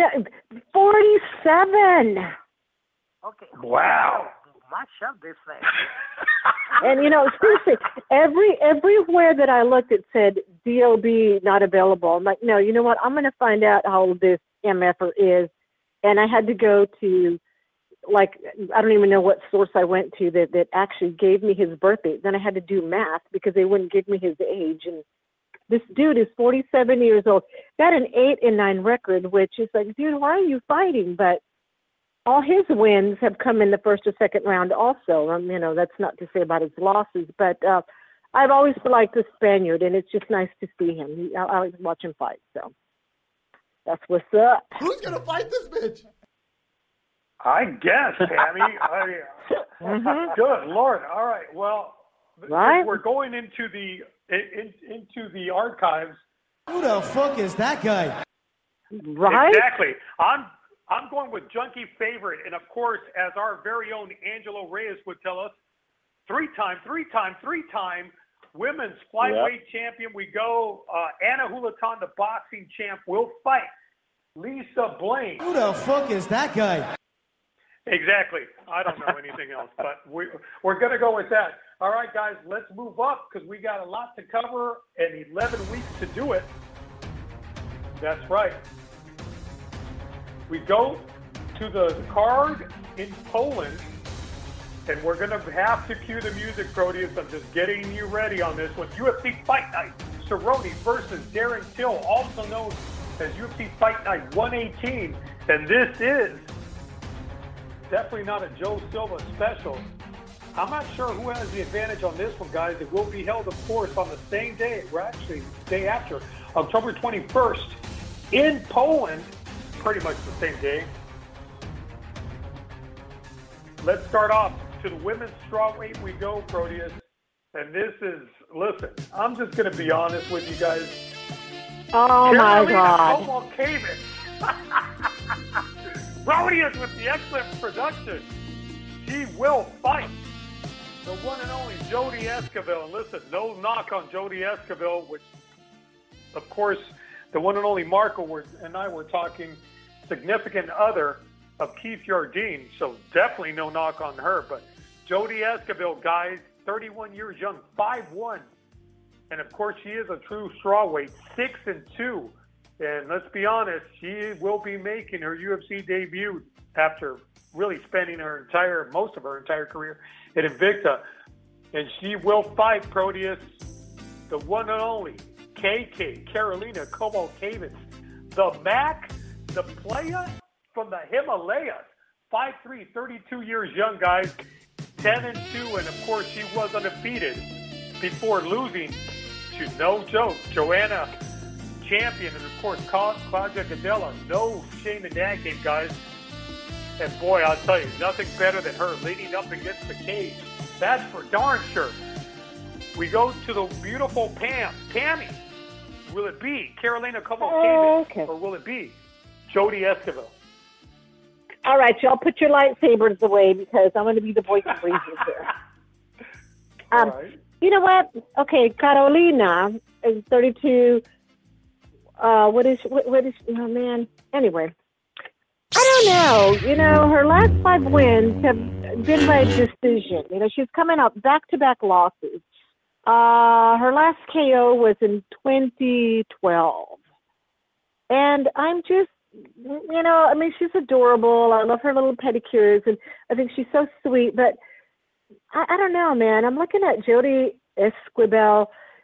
forty-seven. Okay. Wow. Match up this thing. And you know, seriously, every everywhere that I looked, it said D O B not available. I'm like, no, you know what? I'm going to find out how old this M F R is, and I had to go to, like, I don't even know what source I went to that that actually gave me his birthday. Then I had to do math because they wouldn't give me his age. And this dude is forty-seven years old. Got an eight and nine record, which is like, dude, why are you fighting? But all his wins have come in the first or second round also. Um, you know, that's not to say about his losses, but uh, I've always liked the Spaniard, and it's just nice to see him. He, I, I always watch him fight, so that's what's up. Who's going to fight this bitch? I guess, Tammy. I, mm-hmm. Good Lord. All right. Well, right? we're going into the in, into the archives. Who the fuck is that guy? Right? Exactly. I'm I'm going with Junkie Favorite, and of course, as our very own Angelo Reyes would tell us, three-time, three-time, three-time women's flyweight yep. champion. We go. Uh, Anna Hulatan, the boxing champ, will fight Lisa Blaine. Who the fuck is that guy? Exactly. I don't know anything else, but we, we're going to go with that. All right, guys, let's move up because we got a lot to cover and eleven weeks to do it. That's right. We go to the card in Poland, and we're going to have to cue the music, Proteus. I'm just getting you ready on this one. U F C Fight Night, Cerrone versus Darren Till, also known as U F C Fight Night one eighteen. And this is definitely not a Joe Silva special. I'm not sure who has the advantage on this one, guys. It will be held, of course, on the same day. We're actually the day after, October twenty-first, in Poland. Pretty much the same day. Let's start off to the women's strawweight we go, Proteus. And this is, listen, I'm just going to be honest with you guys. Oh, Carolina my God. Kowalkiewicz. Proteus with the excellent production. She will fight the one and only Jody Esquivel. And listen, no knock on Jody Esquivel, which, of course, the one and only Marco were, and I were talking significant other. of Keith Jardine, so definitely no knock on her. But Jody Esquivel, guys, thirty-one years young, five one. And, of course, she is a true strawweight, six and two. And let's be honest, she will be making her U F C debut after really spending her entire, most of her entire career at Invicta. And she will fight, Proteus, the one and only K K, Karolina Kowalkiewicz, the Mac, the player from the Himalayas, five three, thirty-two years young, guys, ten and two. And, of course, she was undefeated before losing to, no joke, Joanna Champion, and of course Claudia Gadelha. No shame in that game, guys. And boy, I'll tell you, nothing better than her leading up against the cage. That's for darn sure. We go to the beautiful Pam. Pammy, will it be Karolina Kowalkiewicz, okay. or will it be Jody Esquivel? All right, y'all put your lightsabers away because I'm going to be the voice of reason here. Um, All right. You know what? Okay, Carolina is thirty-two. Uh, what is, what, what is, oh man. Anyway, I don't know. You know, her last five wins have been by decision. You know, she's coming up back-to-back losses. Uh, her last K O was in twenty twelve. And I'm just, you know, I mean, she's adorable. I love her little pedicures, and I think she's so sweet. But I, I don't know, man. I'm looking at Jody Esquivel.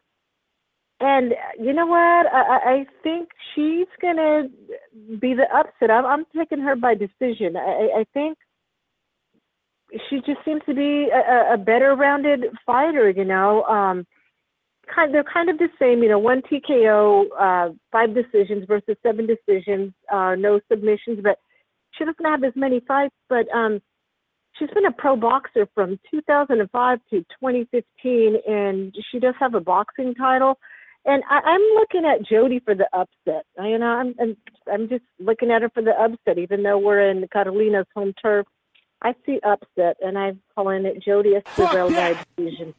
And you know what? I, I think she's going to be the upset. I'm, I'm taking her by decision. I, I think she just seems to be a, a better rounded fighter, you know. Um, kind, they're kind of the same, you know, one T K O, uh, five decisions versus seven decisions, uh, no submissions. But she doesn't have as many fights. But um, she's been a pro boxer from two thousand five to twenty fifteen, and she does have a boxing title. And I, I'm looking at Jody for the upset. I, you know, I'm, I'm I'm just looking at her for the upset, even though we're in Carolina's home turf. I see upset, and I'm calling it Jody Esquivel by decision.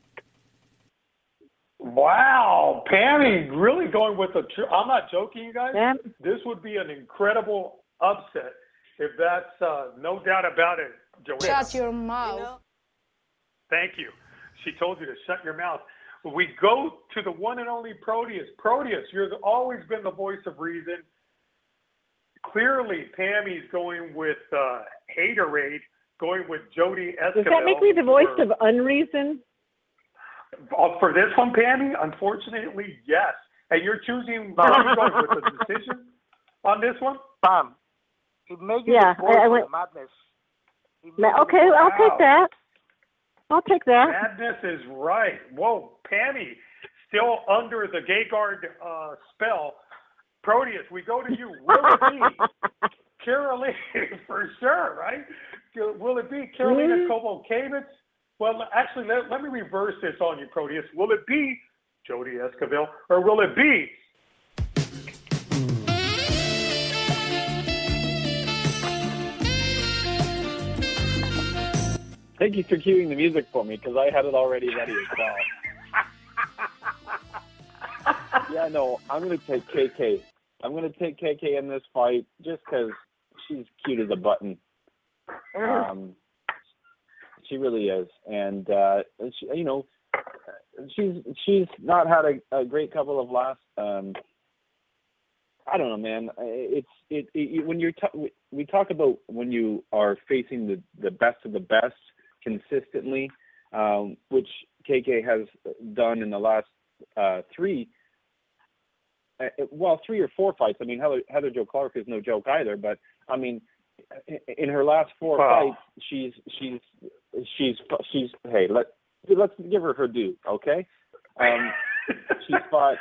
Wow, Pammy, really going with the tr- I'm not joking, you guys. Yeah. This would be an incredible upset if that's uh, no doubt about it, Joanna. Shut your mouth. You know? Thank you. She told you to shut your mouth. We go to the one and only Proteus. Proteus, you've always been the voice of reason. Clearly, Pammy's going with uh, Haterade, going with Jody Esquivel. Does that make me the voice for, of unreason? Uh, for this one, Pammy, unfortunately, yes. And you're choosing you're going with the decision on this one? Pam, it makes you yeah, the voice I, I of went, the madness. Ma- okay, I'll wow. take that. I'll take that. Madness is right. Whoa, Pammy, still under the Gegard uh, spell. Proteus, we go to you. Will it be Karolina for sure, right? Will it be Karolina mm-hmm. Kowalkiewicz? Well, actually, let, let me reverse this on you, Proteus. Will it be Jody Esquivel, or will it be Thank you for cueing the music for me, because I had it already ready as well. Yeah, no, I'm going to take K K. I'm going to take K K in this fight just because she's cute as a button. Um, she really is. And, uh, she, you know, she's she's not had a, a great couple of last um, I don't know, man. It's it, it when you're t- we talk about when you are facing the, the best of the best consistently, um, which K K has done in the last uh, three, uh, well, three or four fights. I mean, Heather, Heather Jo Clark is no joke either. But I mean, in her last four wow. fights, she's she's she's she's hey, let let's give her her due, okay? Um, she's fought.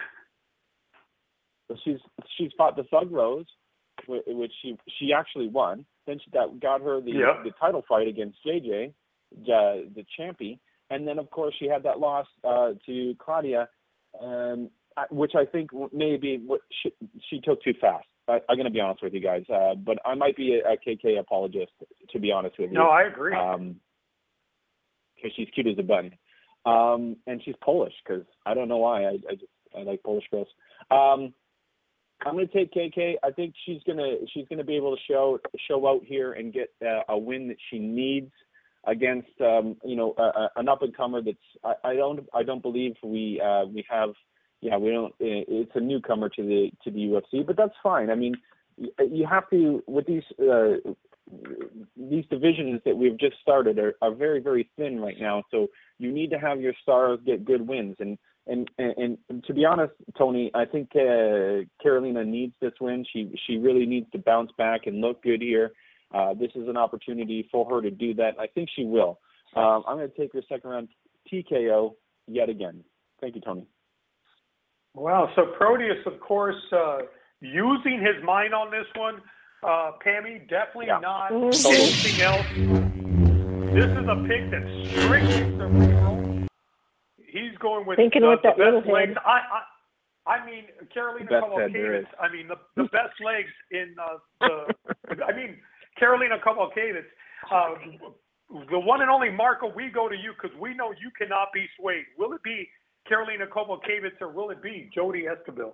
She's she's fought the Thug Rose, which she she actually won. Then she that got her the yep. the title fight against J J, the the champion, and then of course she had that loss uh, to Claudia, um, which I think maybe what she, she took too fast. I, I'm going to be honest with you guys, uh, but I might be a, a K K apologist, to be honest with you. No, I agree. Um, because she's cute as a button, um, and she's Polish. Because I don't know why I, I just I like Polish girls. Um, I'm going to take K K. I think she's going to she's going to be able to show show out here and get uh, a win that she needs against um, you know uh, an up and comer. That's I, I don't I don't believe we uh, we have yeah we don't it's a newcomer to the to the U F C, but that's fine. I mean, you have to with these uh, these divisions that we've just started are, are very very thin right now. So you need to have your stars get good wins and. And, and and to be honest, Tony, I think uh, Carolina needs this win. She she really needs to bounce back and look good here. Uh, this is an opportunity for her to do that. I think she will. Um, I'm going to take her second round T K O yet again. Thank you, Tony. Wow. So Proteus, of course, uh, using his mind on this one. Uh, Pammy, definitely yeah. not mm-hmm. anything else. This is a pick that's strictly cerebral. He's going with Thinking the, with the that best little legs. head. I, I, I mean, Carolina Kowalkiewicz. I mean, the, the best legs in uh, the. I mean, Carolina Kowalkiewicz. Uh, the one and only Marco. We go to you because we know you cannot be swayed. Will it be Carolina Kowalkiewicz or will it be Jodie Esquibel?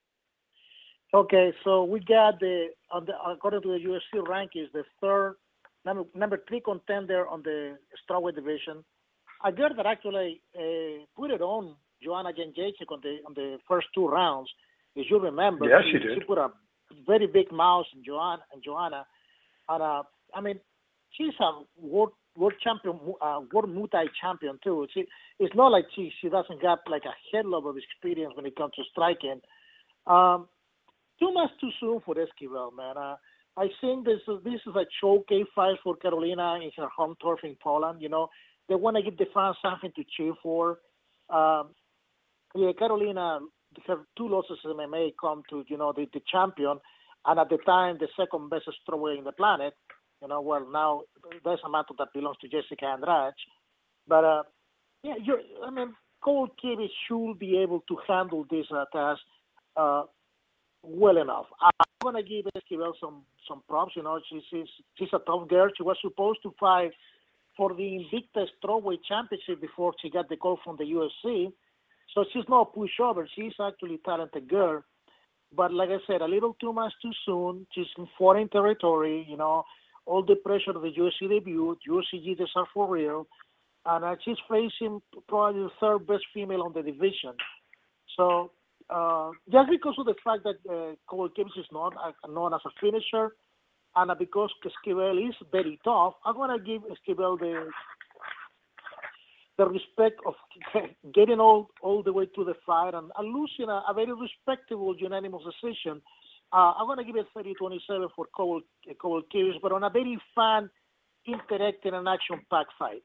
Okay, so we got the, on the according to the U F C rankings, the third number number three contender on the strawweight division. A girl that actually uh, put it on Joanna Jędrzejczyk on the on the first two rounds, as you remember. Yeah, she, she did. She put a very big mouse in Joanna and Joanna, and uh, I mean, she's a world world champion, uh, world Muay Thai champion too. She, it's not like she she doesn't have like a head load of experience when it comes to striking. Um, too much too soon for Esquivel, man. Uh, I think this is this is a showcase fight for Carolina in her home turf in Poland. You know. They want to give the fans something to cheer for. Um, yeah, Carolina, her two losses in M M A come to, you know, the, the champion, and at the time, the second best strawweight in the planet. You know, well, now there's a matter that belongs to Jessica Andrade. But, uh, yeah, you're, I mean, Kowalkiewicz should be able to handle this uh, task uh, well enough. I'm going to give Esquivel some, some props. You know, she's, she's, she's a tough girl. She was supposed to fight for the Invicta Strawweight Championship before she got the call from the U F C. So she's not a pushover. She's actually a talented girl. But like I said, a little too much too soon. She's in foreign territory, you know, all the pressure of the U F C debut. U F C jitters are for real. And uh, she's facing probably the third best female on the division. So uh, just because of the fact that uh, Kowalkiewicz is not uh, known as a finisher, and because Esquivel is very tough, I'm going to give Esquivel the the respect of getting all, all the way to the fight and, and losing a, a very respectable unanimous decision. Uh, I'm going to give it thirty twenty-seven for Kowalkiewicz, but on a very fun, interactive, and action-packed fight.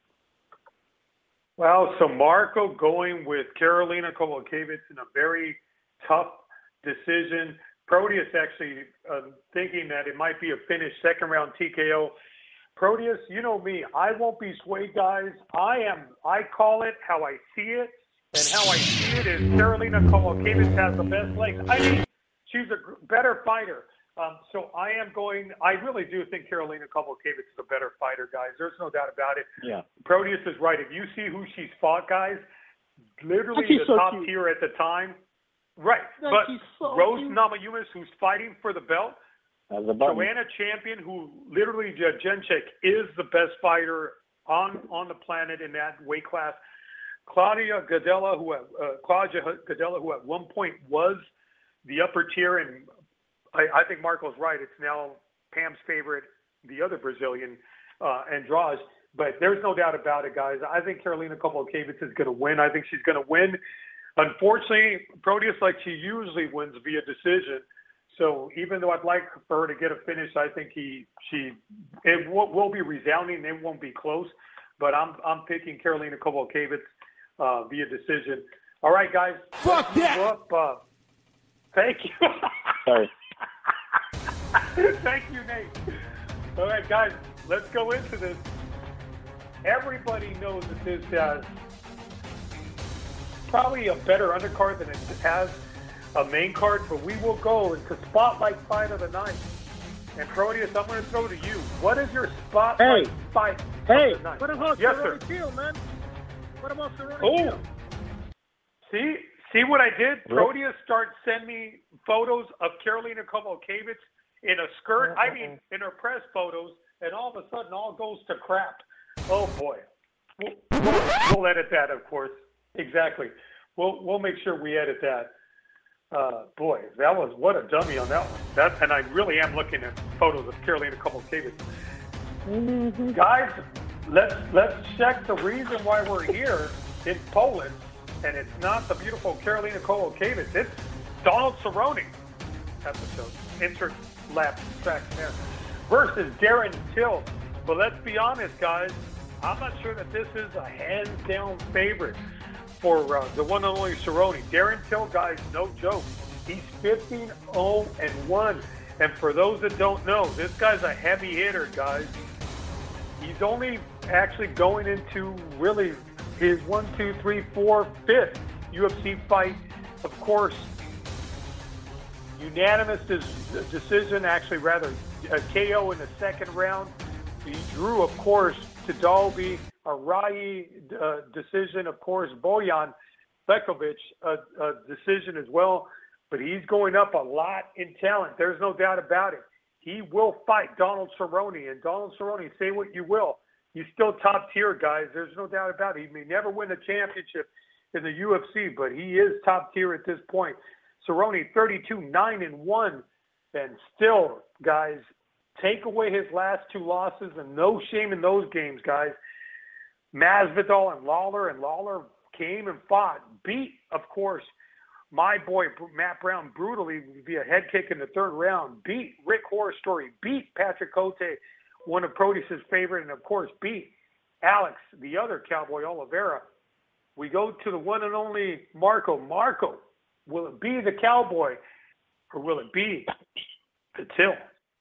Well, so Marco going with Carolina Kowalkiewicz in a very tough decision. Proteus actually uh, thinking that it might be a finish, second round T K O. Proteus, you know me, I won't be swayed, guys. I am, I call it how I see it, and how I see it is Carolina Kowalkiewicz has the best legs. I mean, she's a better fighter. Um, so I am going, I really do think Carolina Kowalkiewicz is a better fighter, guys. There's no doubt about it. Yeah. Proteus is right. If you see who she's fought, guys, literally the so top cute. tier at the time. Right. That but so Rose cute. Namajunas, who's fighting for the belt, Joanna Champion, who literally Jędrzejczyk is the best fighter on on the planet in that weight class. Claudia Gadelha, who at, uh, Claudia Gadelha, who at one point was the upper tier, and I, I think Marco's right. It's now Pam's favorite, the other Brazilian, uh, Andrade. But there's no doubt about it, guys. I think Carolina Kowalkiewicz is going to win. I think she's going to win. Unfortunately, Proteus, like she usually wins via decision. So even though I'd like for her to get a finish, I think he she it will, will be resounding. It won't be close. But I'm I'm picking Carolina Kowalkiewicz uh, via decision. All right, guys. Fuck that. Up, uh, thank you. Sorry. Thank you, Nate. All right, guys. Let's go into this. Everybody knows that this has probably a better undercard than it has a main card, but we will go into Spotlight Fight of the Night. And Proteus, I'm going to throw to you. What is your Spotlight Hey. Fight Hey, of the Night? what about Yes, Cerrone sir. Hill, man? What about Cerrone Oh, Hill? see, See what I did? Yep. Proteus starts sending me photos of Karolina Kowalkiewicz in a skirt. I mean, in her press photos, and all of a sudden, all goes to crap. Oh boy, we'll, we'll, we'll edit that, of course. Exactly. We'll we'll make sure we edit that. Uh, boy, that was what a dummy on that one. That, and I really am looking at photos of Karolina Kowalkiewicz. Mm-hmm. Guys, let's let's check the reason why we're here in Poland. And it's not the beautiful Karolina Kowalkiewicz. It's Donald Cerrone. Episode. Insert lap track there. Versus Darren Till. But let's be honest, guys. I'm not sure that this is a hands-down favorite for uh, the one and only Cerrone. Darren Till, guys, no joke. He's fifteen oh and one. And for those that don't know, this guy's a heavy hitter, guys. He's only actually going into really his one, two, three, four, fifth U F C fight. Of course, unanimous decision, actually rather a K O in the second round. He drew, of course, to Dalby, a Rai uh, decision, of course, Bojan Bekovic, a, a decision as well. But he's going up a lot in talent. There's no doubt about it. He will fight Donald Cerrone. And Donald Cerrone, say what you will, he's still top tier, guys. There's no doubt about it. He may never win a championship in the U F C, but he is top tier at this point. Cerrone, thirty-two, nine and one. And still, guys, take away his last two losses, and no shame in those games, guys. Masvidal and Lawler, and Lawler came and fought. Beat, of course, my boy Matt Brown brutally via head kick in the third round. Beat Rick Horstory. Beat Patrick Cote, one of Proteus' favorite, and of course beat Alex, the other Cowboy Oliveira. We go to the one and only Marco. Marco, will it be the Cowboy or will it be the Till?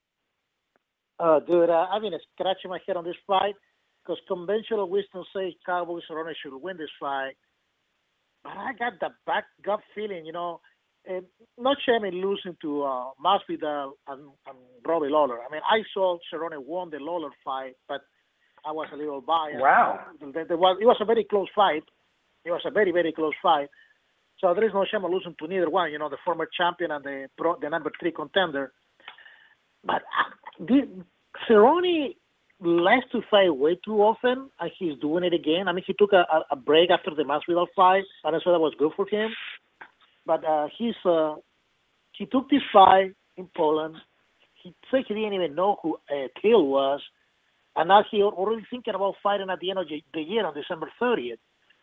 Uh, dude, uh, I've been scratching my head on this fight because conventional wisdom says Cowboy Cerrone should win this fight. But I got the back gut feeling, you know, and not shame in losing to uh, Masvidal and, and Robbie Lawler. I mean, I saw Cerrone won the Lawler fight, but I was a little biased. Wow. There, there was, it was a very close fight. It was a very, very close fight. So there is no shame in losing to neither one, you know, the former champion and the pro, the number three contender. But uh, the, Cerrone likes to fight way too often, and he's doing it again. I mean, he took a, a break after the Masvidal fight, and I thought that was good for him. But uh, he's uh, he took this fight in Poland. He said he didn't even know who uh, Till was, and now he's already thinking about fighting at the end of the year on December thirtieth.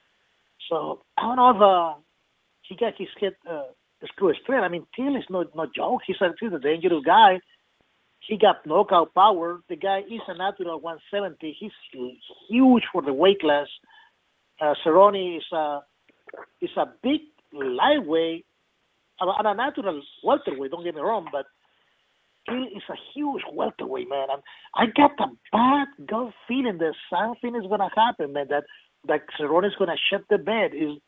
So I don't know if uh, he got his head uh, screwed straight. I mean, Till is no no joke. He's a, he's a dangerous guy. He got knockout power. The guy is a natural one seventy. He's huge for the weight class. Uh, Cerrone is a, is a big lightweight and a natural welterweight, don't get me wrong, but he is a huge welterweight, man. And I got a bad gut feeling that something is going to happen, man, that, that Cerrone is going to shut the bed. Is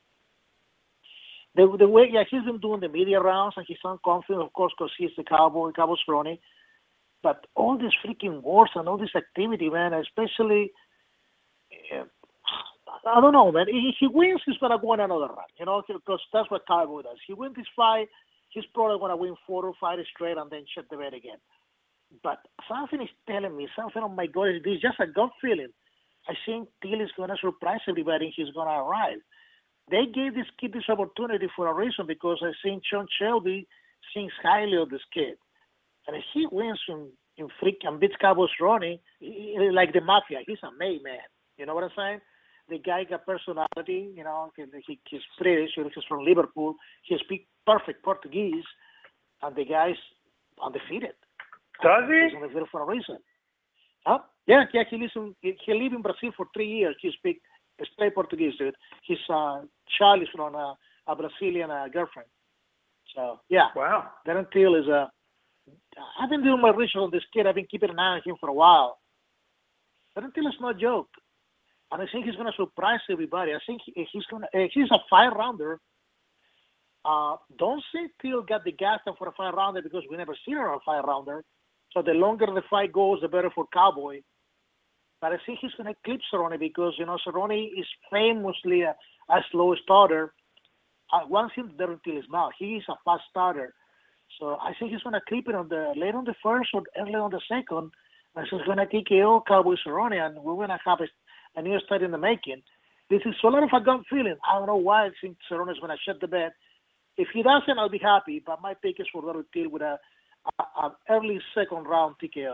the, the way, yeah, he's been doing the media rounds, and he's unconfident, of course, because he's the Cowboy, Cowboy Cerrone. But all this freaking wars and all this activity, man, especially, uh, I don't know, man. If he wins, he's going to go on another run, you know, because that's what Cowboy does. He wins this fight, he's probably going to win four or five straight and then shut the bed again. But something is telling me, something on my gut is just a gut feeling. I think Till is going to surprise everybody. He's going to arrive. They gave this kid this opportunity for a reason, because I think Sean Shelby thinks highly of this kid. And if he wins in, in freak and beats Cowboy Cerrone, like the mafia, he's a made man. You know what I'm saying? The guy got personality. You know, he, he, he's British. He's from Liverpool. He speaks perfect Portuguese, and the guy's undefeated. Does he? He's undefeated for a reason. Huh? Yeah, yeah. He lives in he lived in Brazil for three years. He speaks straight Portuguese, dude. His uh, child is from a, a Brazilian uh, girlfriend. So yeah. Wow. Darren Till is a. I've been doing my research on this kid. I've been keeping an eye on him for a while. Darren Till is no joke, and I think he's going to surprise everybody. I think he, he's going to. Uh, he's a five rounder. Uh, don't say Till got the gas for a five rounder, because we never seen her a five rounder. So the longer the fight goes, the better for Cowboy. But I think he's going to eclipse Cerrone, because, you know, Cerrone is famously a, a slow starter. I want him there until his mouth. He is a fast starter. So I think he's going to clip it on the late on the first or early on the second. And so he's going to T K O Cowboy Cerrone, and we're going to have a, a new start in the making. This is sort of a gut feeling. I don't know why I think Cerrone is going to shut the bed. If he doesn't, I'll be happy. But my pick is for Ortiz with a, a, a early second round T K O.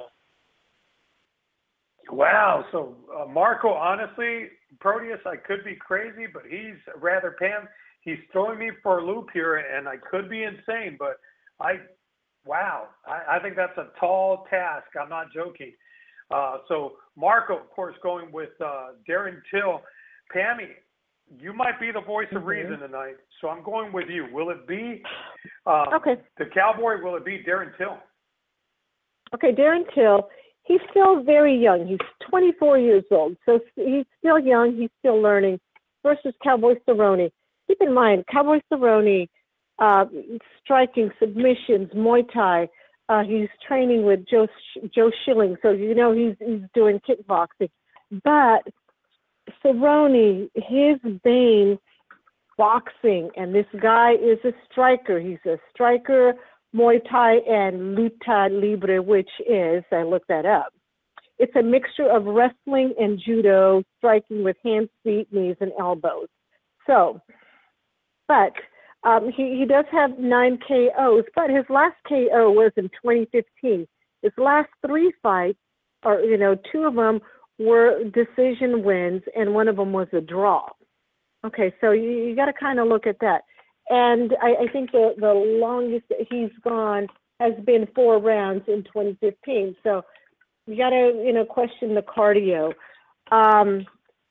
Wow. So, uh, Marco, honestly, Proteus, I could be crazy, but he's rather Pam. He's throwing me for a loop here, and I could be insane, but I, wow, I, I think that's a tall task. I'm not joking. Uh, so, Marco, of course, going with uh, Darren Till. Pammy, you might be the voice of mm-hmm. reason tonight, so I'm going with you. Will it be uh, okay. the Cowboy? Will it be Darren Till? Okay, Darren Till. He's still very young. He's twenty-four years old, so he's still young. He's still learning. Versus Cowboy Cerrone. Keep in mind, Cowboy Cerrone, uh, striking, submissions, Muay Thai. Uh, he's training with Joe Joe Schilling, so you know he's he's doing kickboxing. But Cerrone, his bane, boxing, and this guy is a striker. He's a striker, Muay Thai, and Luta Libre, which is, I looked that up. It's a mixture of wrestling and judo, striking with hands, feet, knees, and elbows. So, but um, he, he does have nine K Os, but his last K O was in twenty fifteen. His last three fights, or, you know, two of them were decision wins, and one of them was a draw. Okay, so you, you got to kind of look at that. And I, I think the, the longest that he's gone has been four rounds in twenty fifteen. So you got to, you know, question the cardio. Um,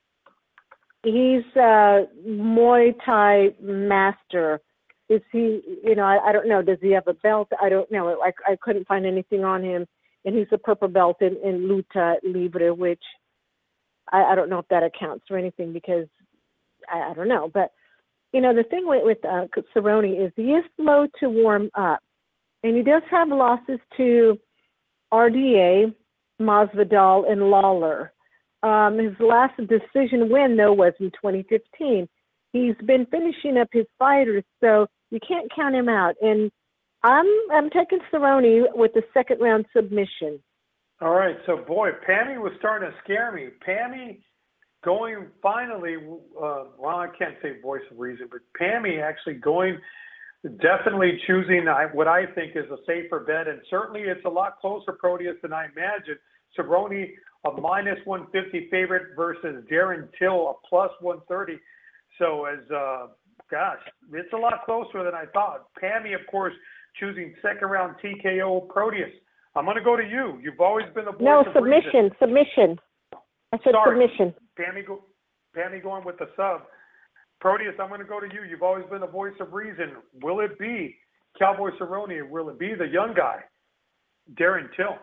he's a Muay Thai master. Is he, you know, I, I don't know. Does he have a belt? I don't know. I, I couldn't find anything on him. And he's a purple belt in, in Luta Libre, which I, I don't know if that accounts for anything because I, I don't know. But, you know, the thing with, with uh, Cerrone is he is slow to warm up. And he does have losses to R D A, Masvidal, and Lawler. Um, his last decision win, though, was in twenty fifteen. He's been finishing up his fighters, so you can't count him out. And I'm I'm taking Cerrone with the second round submission. All right, so boy, Pammy was starting to scare me. Pammy going finally, uh, well, I can't say voice of reason, but Pammy actually going, definitely choosing what I think is a safer bet, and certainly it's a lot closer, Proteus, than I imagined. Cerrone, a minus one fifty favorite versus Darren Till, a plus one thirty. So as, uh, gosh, it's a lot closer than I thought. Pammy, of course, choosing second round T K O Proteus. I'm going to go to you. You've always been the voice no, of submission, reason. submission. I said Sorry. submission. Pammy, go, Pammy going with the sub. Proteus, I'm going to go to you. You've always been the voice of reason. Will it be Cowboy Cerrone, or will it be the young guy, Darren Till?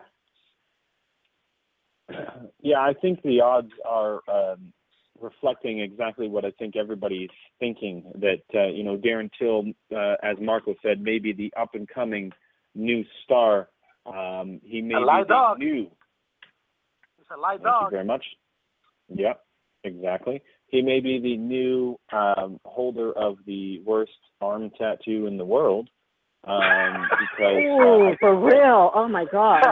Yeah, I think the odds are um, reflecting exactly what I think everybody's thinking, that, uh, you know, Darren Till, uh, as Marco said, may be the up-and-coming new star. Um, he may a be light the dog. new... It's a light Thank dog. you very much. Yep, exactly. He may be the new um, holder of the worst arm tattoo in the world. Um, because Ooh, uh, for real. Oh, my God.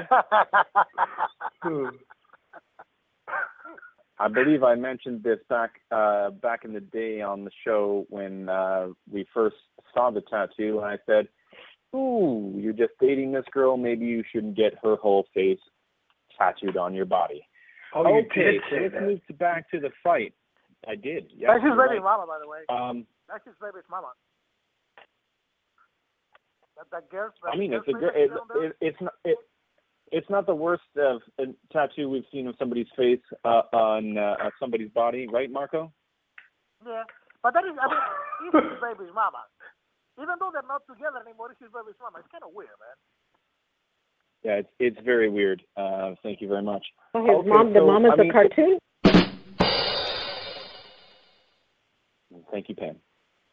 I believe I mentioned this back uh, back in the day on the show when uh, we first saw the tattoo, and I said, ooh, you're just dating this girl, maybe you shouldn't get her whole face tattooed on your body. Oh, you okay, did so say let's that. move to back to the fight. I did. Yeah, That's his you're baby right. mama, by the way. Um, That's his baby's mama. That, that girl, that I mean, girl's it's a baby gr- it, down there? it, it's not it, it's not the worst of a tattoo we've seen of somebody's face uh, on uh, uh, somebody's body, right, Marco? Yeah, but that is, I mean, it's his baby's mama. Even though they're not together anymore, it's his baby's mama. It's kind of weird, man. Yeah, it's it's very weird. Uh, thank you very much. So his Okay, mom, the so, mom is I a mean, cartoon? Thank you, Pam.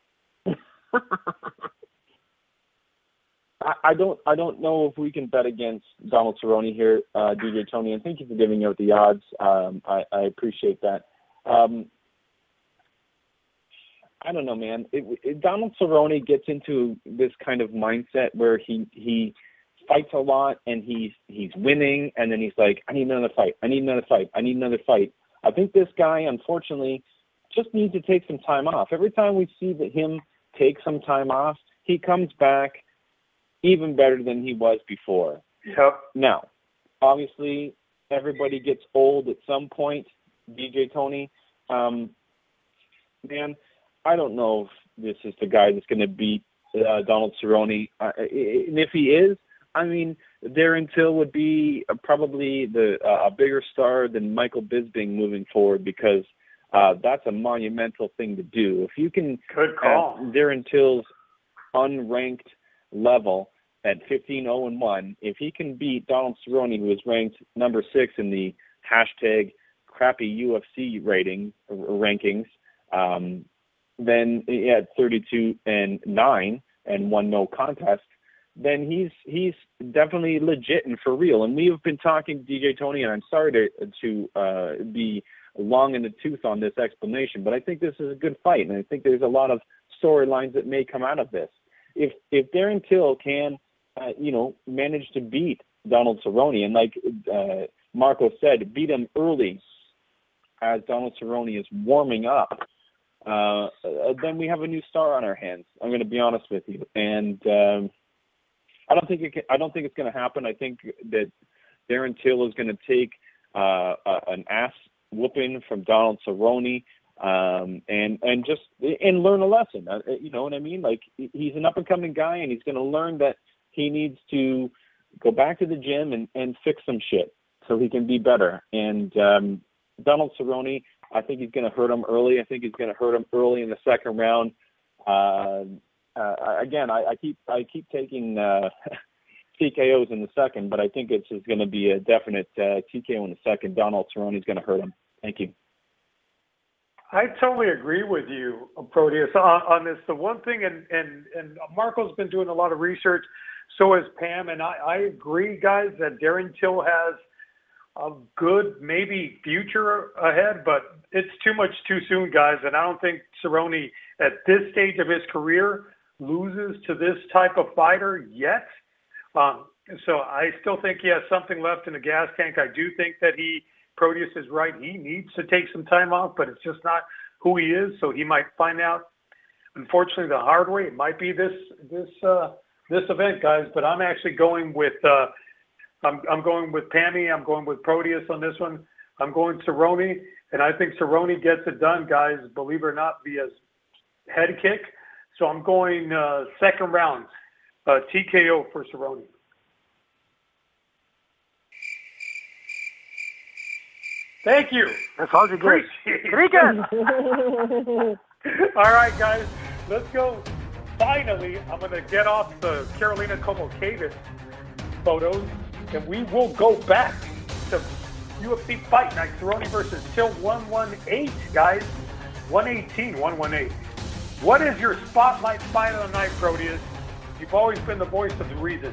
I, I don't I don't know if we can bet against Donald Cerrone here, uh, D J Tony, and thank you for giving out the odds. Um, I, I appreciate that. Um, I don't know, man. It, it, Donald Cerrone gets into this kind of mindset where he he fights a lot and he's he's winning, and then he's like, I need another fight. I need another fight. I need another fight. I think this guy, unfortunately, just needs to take some time off. Every time we see that him take some time off, he comes back even better than he was before. Yep. Now, obviously, everybody gets old at some point, D J Tony. Um, man, I don't know if this is the guy that's going to beat uh, Donald Cerrone. Uh, and if he is, I mean, Darren Till would be probably the uh, a bigger star than Michael Bisping moving forward, because uh, that's a monumental thing to do. If you can, good call, at Darren Till's unranked level at fifteen oh and one, if he can beat Donald Cerrone, who is ranked number six in the hashtag crappy U F C rating uh, rankings, um, then at thirty-two and nine and one no contest, then he's he's definitely legit and for real. And we have been talking, D J Tony, and I'm sorry to to uh, be long in the tooth on this explanation, but I think this is a good fight, and I think there's a lot of storylines that may come out of this. If if Darren Till can, uh, you know, manage to beat Donald Cerrone, and like uh, Marco said, beat him early as Donald Cerrone is warming up, uh, then we have a new star on our hands. I'm going to be honest with you, and um, I don't think it can, I don't think it's going to happen. I think that Darren Till is going to take uh, uh, an ass whooping from Donald Cerrone, um, and and just and learn a lesson. Uh, you know what I mean? Like, he's an up and coming guy, and he's going to learn that he needs to go back to the gym and, and fix some shit so he can be better. And um, Donald Cerrone, I think he's going to hurt him early. I think he's going to hurt him early in the second round. Uh, uh, again, I, I keep I keep taking uh, T K Os in the second, but I think it's, it's going to be a definite uh, T K O in the second. Donald Cerrone is going to hurt him. Thank you. I totally agree with you, Proteus, on, on this. The one thing, and, and, and Marco's been doing a lot of research, so has Pam, and I, I agree, guys, that Darren Till has a good, maybe, future ahead, but it's too much too soon, guys, and I don't think Cerrone, at this stage of his career, loses to this type of fighter yet. Um, so I still think he has something left in the gas tank. I do think that he, Proteus is right, he needs to take some time off, but it's just not who he is, so he might find out, unfortunately, the hard way. It might be this this uh, this event, guys, but I'm actually going with uh, I'm I'm going with Pammy. I'm going with Proteus on this one. I'm going Cerrone, and I think Cerrone gets it done, guys, believe it or not, via head kick. So I'm going uh, second round, uh, T K O for Cerrone. Thank you. That's all you get. All right, guys, let's go. Finally, I'm going to get off the Carolina Koumoukakis photos, and we will go back to U F C Fight Night, Cerrone versus Till one eighteen, guys. one eighteen, one eighteen. What is your spotlight fight of the night, Proteus? You've always been the voice of the reason.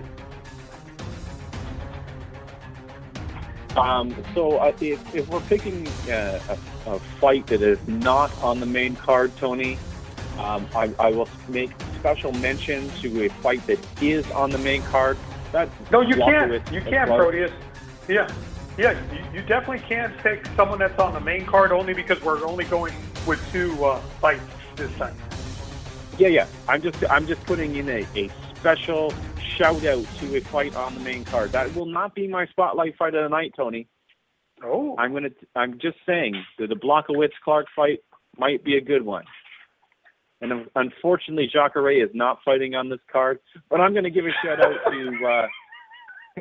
Um, so uh, if, if we're picking uh, a, a fight that is not on the main card, Tony, um, I, I will make special mention to a fight that is on the main card. That's no, you can't. Blachowicz You can't, Proteus. Yeah, yeah, you, you definitely can't pick someone that's on the main card only because we're only going with two uh, fights this time. Yeah, yeah. I'm just I'm just putting in a, a special shout out to a fight on the main card. That will not be my spotlight fight of the night, Tony. Oh. I'm gonna I'm just saying that the Blachowicz Clark fight might be a good one. And unfortunately, Jacare is not fighting on this card. But I'm going to give a shout out to uh,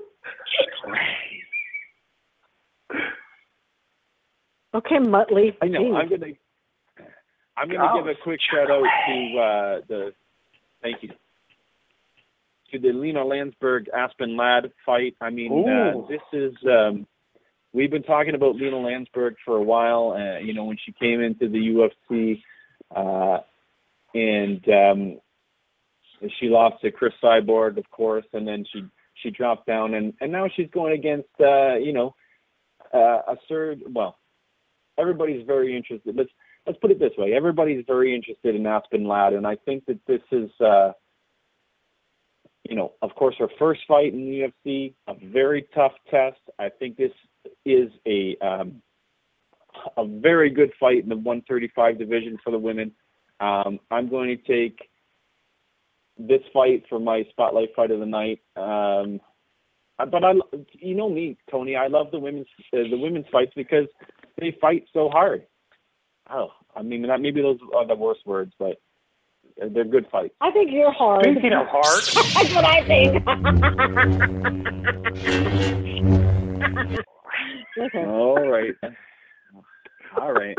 Okay, Muttley. I know. I'm going to I'm going to give a quick shout out to uh, the thank you to the Lena Landsberg Aspen Ladd fight. I mean, uh, this is um, we've been talking about Lena Landsberg for a while. Uh, you know, when she came into the U F C. Uh, and um, she lost to Chris Cyborg, of course, and then she she dropped down, and, and now she's going against, uh, you know, uh, a third. Well, everybody's very interested. Let's let's put it this way. Everybody's very interested in Aspen Ladd, and I think that this is, uh, you know, of course, her first fight in the U F C, a very tough test. I think this is a um, a very good fight in the one thirty-five division for the women. Um, I'm going to take this fight for my spotlight fight of the night. Um, but I, you know me, Tony. I love the women's uh, the women's fights because they fight so hard. Oh, I mean, that maybe those are the worst words, but they're good fights. I think you're hard. Speaking of hard, That's what I think. Okay. All right. All right.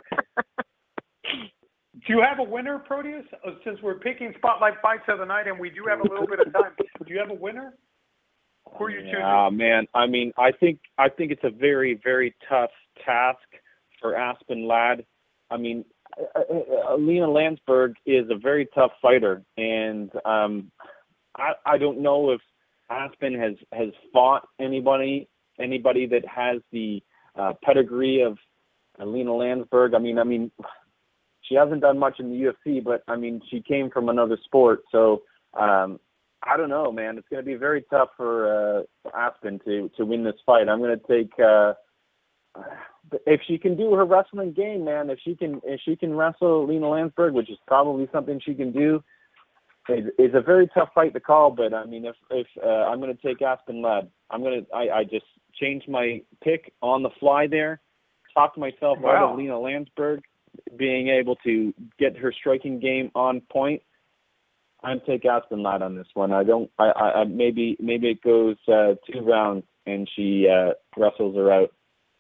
do you have a winner, Proteus? Uh, Since we're picking spotlight fights of the night, and we do have a little bit of time, do you have a winner? Who are you choosing? Ah, man. I mean, I think I think it's a very, very tough task for Aspen Ladd. I mean, Alina Landsberg is a very tough fighter, and um, I, I don't know if Aspen has, has fought anybody anybody that has the uh, pedigree of Alina Landsberg. I mean, I mean, she hasn't done much in the U F C, but I mean, she came from another sport, so um, I don't know, man. It's going to be very tough for uh, Aspen to to win this fight. I'm going to take. Uh, If she can do her wrestling game, man, if she can if she can wrestle Lena Landsberg, which is probably something she can do, it's, it's a very tough fight to call. But I mean, if if uh, I'm going to take Aspen Ladd, I'm going to I, I just changed my pick on the fly there, talked myself Wow. out of Lena Landsberg being able to get her striking game on point. I'm take Aspen Ladd on this one. I don't. I, I, I maybe maybe it goes uh, two rounds and she uh, wrestles her out.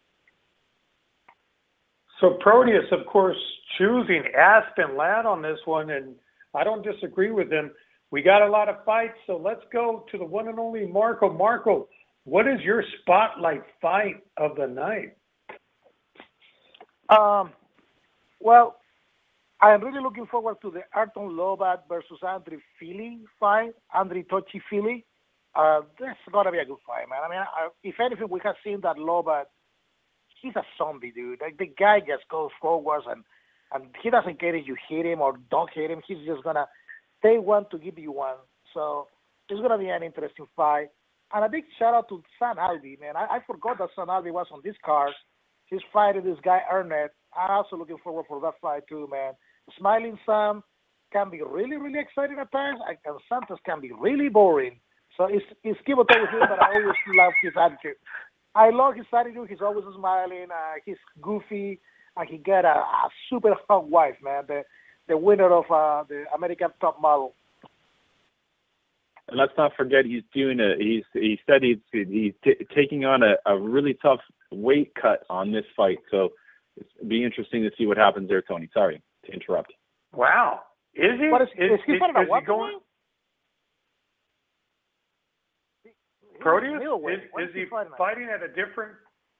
So Proteus, of course, choosing Aspen Ladd on this one, and I don't disagree with him. We got a lot of fights, so let's go to the one and only Marco. Marco, what is your spotlight fight of the night? Um, well, I am really looking forward to the Arton Lobat versus Andre Fili fight, Andre Tochi Fili. Uh, that's going to be a good fight, man. I mean, I, if anything, we have seen that Lobat, he's a zombie, dude. Like, the guy just goes forwards, and, and he doesn't care if you hit him or don't hit him. He's just going to they want to give you one. So it's going to be an interesting fight. And a big shout-out to Sam Alvey, man. I, I forgot that Sam Alvey was on this card. He's fighting this guy, Ernest. I'm also looking forward for that fight, too, man. Smiling Sam can be really, really exciting at times, and Santos can be really boring. So it's, it's give or take with him, but I always love his attitude. I love his attitude. He's always smiling. Uh, he's goofy, and he got a, a super hot wife, man. The the winner of uh, the American Top Model. And let's not forget, he's doing a. He's he said he's he's t- taking on a, a really tough weight cut on this fight. So it'll be interesting to see what happens there, Tony. Sorry to interrupt. Wow, is he? What is, is, is he is, fighting is a what? he going? Proteus? Middleweight. Is, What is is he he fighting at? fighting at a different?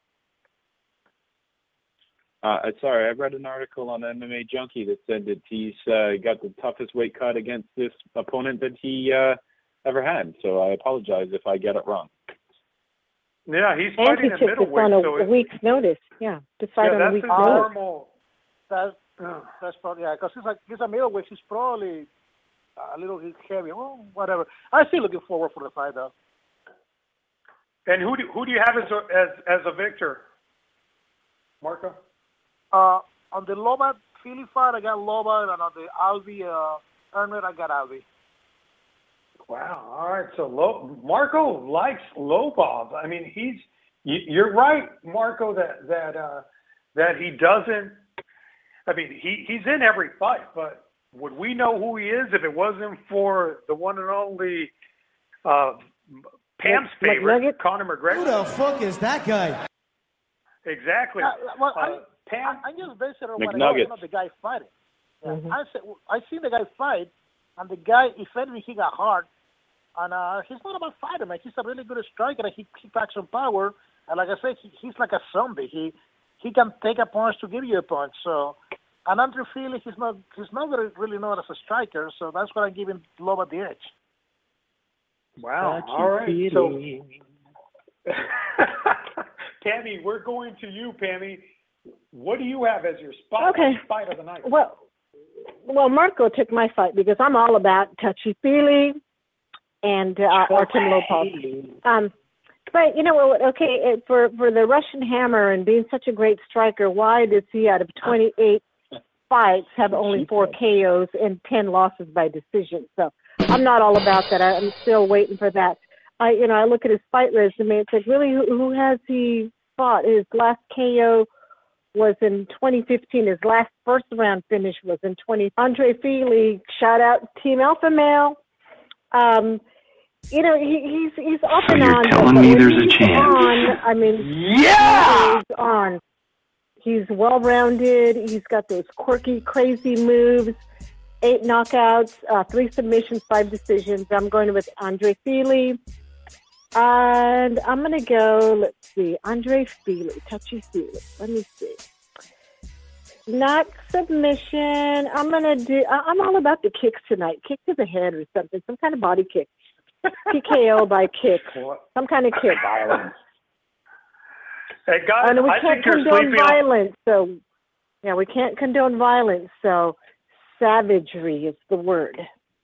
Uh, sorry, I read an article on M M A Junkie that said that he's uh, got the toughest weight cut against this opponent that he uh, ever had. So I apologize if I get it wrong. Yeah, he's And he fighting at took this middleweight. on a, so a it, week's notice. Yeah, to fight yeah, on a that's week's his notice. normal. That's, that's probably, yeah, because he's, like, he's a middleweight. He's probably a little heavy. Well, whatever. I'm still looking forward for the fight, though. And who do who do you have as a, as as a victor, Marco? Uh, on the Lobat Philly fight, I got Lobat, and on the Alvey uh, Ernest, I got Alvey. Wow. All right. So Lo, Marco likes Lobov. I mean, he's you, you're right, Marco, that that uh, that he doesn't. I mean, he, he's in every fight, but would we know who he is if it wasn't for the one and only uh, Pam's Mc- favorite, McNugget? Conor McGregor? Who the fuck is that guy? Exactly. Uh, well, Uh, I, Pam. I, I'm just basing it on what I McNuggets. know, not the guy fighting. Yeah. Mhm. I said, I seen the guy fight, and the guy, if anything, he got hard. And uh, he's not about fighting, man. He's a really good striker. He he packs some power, and like I said, he, he's like a zombie. He he can take a punch to give you a punch. So, and Andrew Feely, he's not he's not really, really known as a striker. So that's why I'm giving Loba the edge. Wow. All right. So, Pammy, we're going to you, Pammy. what do you have as your spot Okay. fight of the night? Well, well, Marco took my fight because I'm all about touchy-feely and uh, Artem Lopez. Um, but you know what? Okay, it, for for the Russian Hammer and being such a great striker, why does he, out of twenty-eight fights, have only four K Os and ten losses by decision? So I'm not all about that. I, I'm still waiting for that. I, you know, I look at his fight resume. It's like, really, who, who has he fought? His last K O was in twenty fifteen. His last first round finish was in twenty. Andre Feely, shout out Team Alpha Male. Um, you know, he, he's he's off So and you're on. telling but me when there's a he's chance? On, I mean, Yeah! he's on. He's well-rounded. He's got those quirky, crazy moves. Eight knockouts, uh, three submissions, five decisions. I'm going with Andre Feely. And I'm going to go, let's see, Andre Feely, touchy-feely. Let me see. Not submission. I'm going to do, I- I'm all about the kicks tonight. Kick to the head or something, some kind of body kick. T K O by kick. Some kind of kick. Hey, guys, And we I can't think you're condone sleeping on... violence, so, yeah, we can't condone violence, so savagery is the word.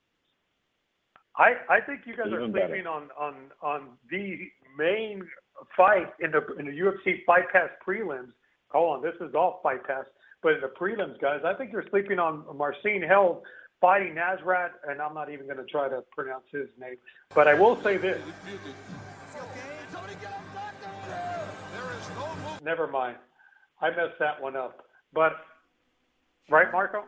I, I think you guys are Even sleeping better. on, on, on the main fight in the in the U F C Fight Pass prelims. Hold on, this is all Fight Pass, but in the prelims, guys, I think you're sleeping on Marcin Held fighting Nasrat, and I'm not even going to try to pronounce his name. But I will say this. Never mind. I messed that one up. But, right, Marco?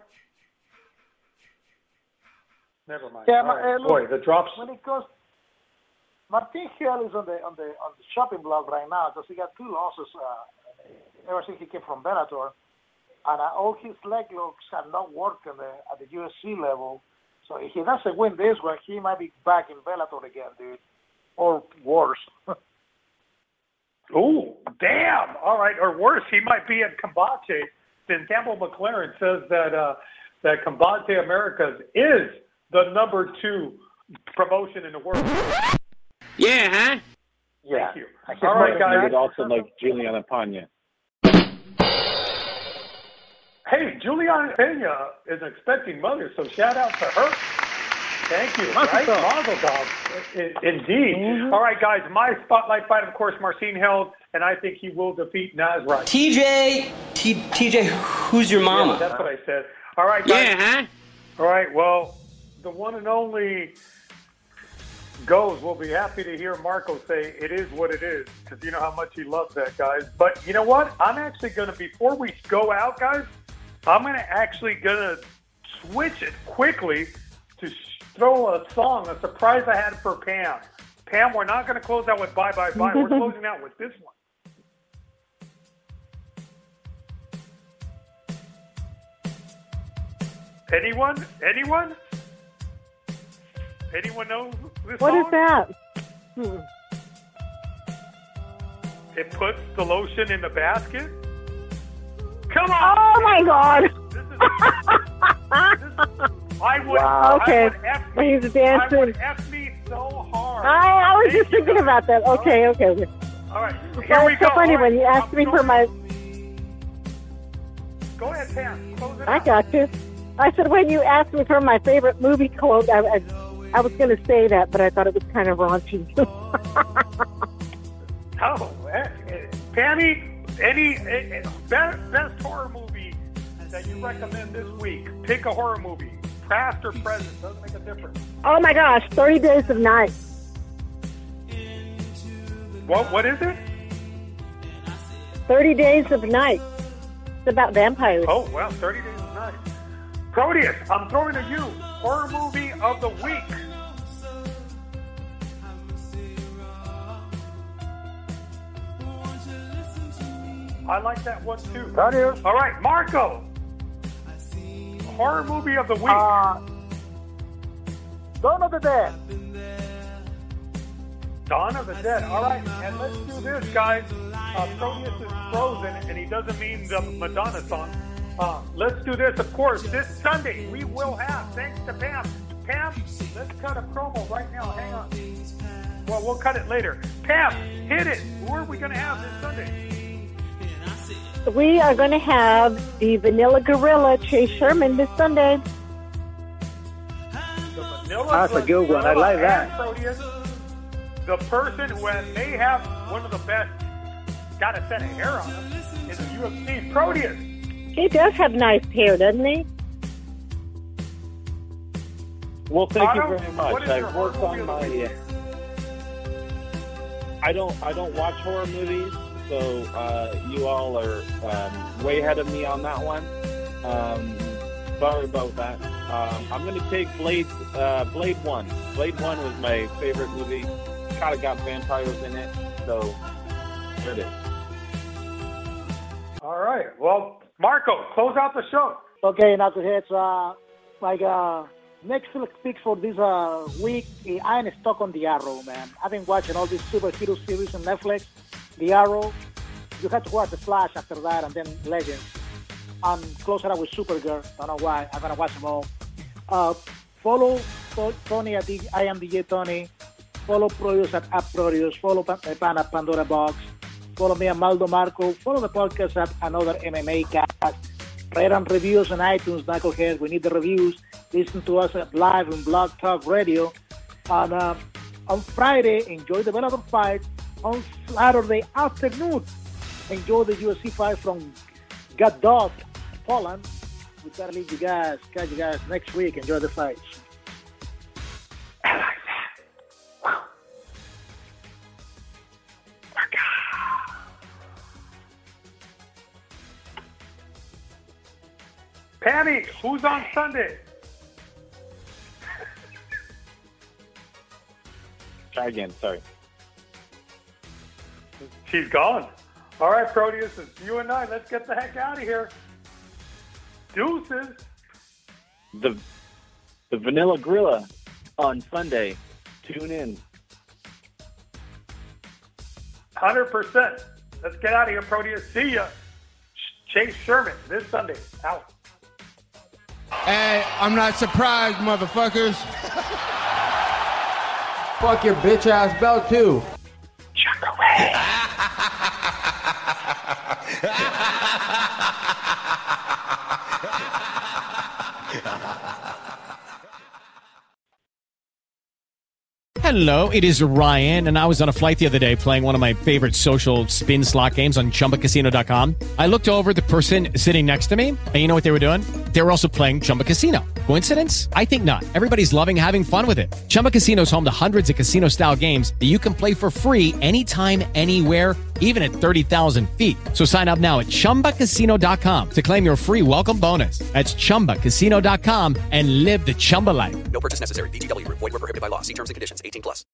Never mind. Yeah, All ma- right. uh, look, Boy, the drops. When it goes, Martin Hill is on the on the on the shopping block right now because he got two losses uh, ever since he came from Bellator, and uh, all his leg locks have not worked in the, at the U F C level. So if he doesn't win this one, he might be back in Bellator again, dude, or worse. Oh, damn. All right. Or worse, he might be at Combate. Then Campbell McLaren says that uh, that Combate Americas is the number two promotion in the world. Yeah, huh? Yeah. Thank you. All right, I guys. would also like Juliana Pena. Hey, Juliana Pena is an expecting mother, so shout out to her. Thank you. Right? Mazel tov. I- Indeed. Mm-hmm. All right, guys. My spotlight fight, of course, Marcin Held, and I think he will defeat Nasrat. T J, T, TJ, who's your mama? Yeah, that's what I said. All right, guys. Yeah, huh? All right, well, the one and only goes. We'll be happy to hear Marco say it is what it is, because you know how much he loves that, guys. But you know what? I'm actually going to, before we go out, guys, I'm going to actually going to switch it quickly to sh- throw a song, a surprise I had for Pam. Pam, we're not going to close out with Bye Bye Bye. We're closing out with this one. Anyone? Anyone? Anyone know this What song? is that? Hmm. It puts the lotion in the basket. Come on! Oh, my God. This is, this, I would. Wow, okay. I would F me, He's dancing. I would F me so hard. I, I was Thank just you, thinking guys. about that. Okay, okay, okay. All right, here Well, we it's go. so funny All when right, you asked I'm me for going- my... Go ahead, Pam. Close it I out. got you. I said when you asked me for my favorite movie quote, I, I, I was going to say that, but I thought it was kind of raunchy. Oh, eh, eh, Pammy, any eh, eh, best, best horror movie that you recommend this week? Pick a horror movie, past or present, doesn't make a difference. Oh, my gosh, thirty Days of Night. What? What is it? thirty Days of Night. It's about vampires. Oh, well, thirty Days of Night. Proteus, I'm throwing to you. Horror movie of the week. I like that one too. That is. All right, Marco. Horror movie of the week. Uh, Dawn of the Dead. Dawn of the Dead. All right, and let's do this, guys. Uh, Proteus is frozen, and he doesn't mean the Madonna song. Uh, let's do this, of course. This Sunday, we will have, thanks to Pam. Pam, let's cut a promo right now. Hang on. Well, we'll cut it later. Pam, hit it. Who are we going to have this Sunday? we are going to have the Vanilla Gorilla, Chase Sherman, this Sunday. The Vanilla That's a good one. I like that. Proteus, the person who has, may have one of the best, got a set of hair on him, is the U F C Proteus. He does have nice hair, doesn't he? Well, thank Otto, you very much. what is your I've worked horror on my. movie? Uh, I don't. I don't watch horror movies, so uh, you all are um, way ahead of me on that one. Um, sorry about that. Um, I'm going to take Blade. Uh, Blade One. Blade One was my favorite movie. Kind of got vampires in it, so there it is. All right. Well, Marco, close out the show. Okay, knuckleheads. Uh, like uh, Netflix picks for this uh, week, I am stuck on The Arrow, man. I've been watching all these superhero series on Netflix. The Arrow. You have to watch The Flash after that, and then Legends. I'm closer up with Supergirl. I don't know why. I'm gonna watch them all. Uh, follow Tony at the, I am D J Tony. Follow Produce at App Produce. Follow Pan at Pandora Box. Follow me at Maldo Marco. Follow the podcast at Another M M A Cast. Rate and reviews on iTunes, Knucklehead. We need the reviews. Listen to us at live in Blog Talk Radio. And uh, on Friday, enjoy the Bellator fight. On Saturday afternoon, enjoy the U F C fight from Gadot, Poland. We gotta leave you guys. Catch you guys next week. Enjoy the fights. Pammy, who's on Sunday? Try again. Sorry. She's gone. All right, Proteus, it's you and I. Let's get the heck out of here. Deuces. The the Vanilla Gorilla on Sunday. Tune in. one hundred percent. Let's get out of here, Proteus. See ya. Chase Sherman this Sunday. Out. Hey, I'm not surprised, motherfuckers. Fuck your bitch ass belt too. Chuck away. Hello, it is Ryan, and I was on a flight the other day playing one of my favorite social spin slot games on Chumba Casino dot com. I looked over at the person sitting next to me, and you know what they were doing? They were also playing Chumba Casino. Coincidence? I think not. Everybody's loving having fun with it. Chumba Casino is home to hundreds of casino-style games that you can play for free anytime, anywhere, even at thirty thousand feet. So sign up now at Chumba Casino dot com to claim your free welcome bonus. That's Chumba Casino dot com and live the Chumba life. No purchase necessary. V G W. Void where prohibited by law. See terms and conditions. eighteen plus.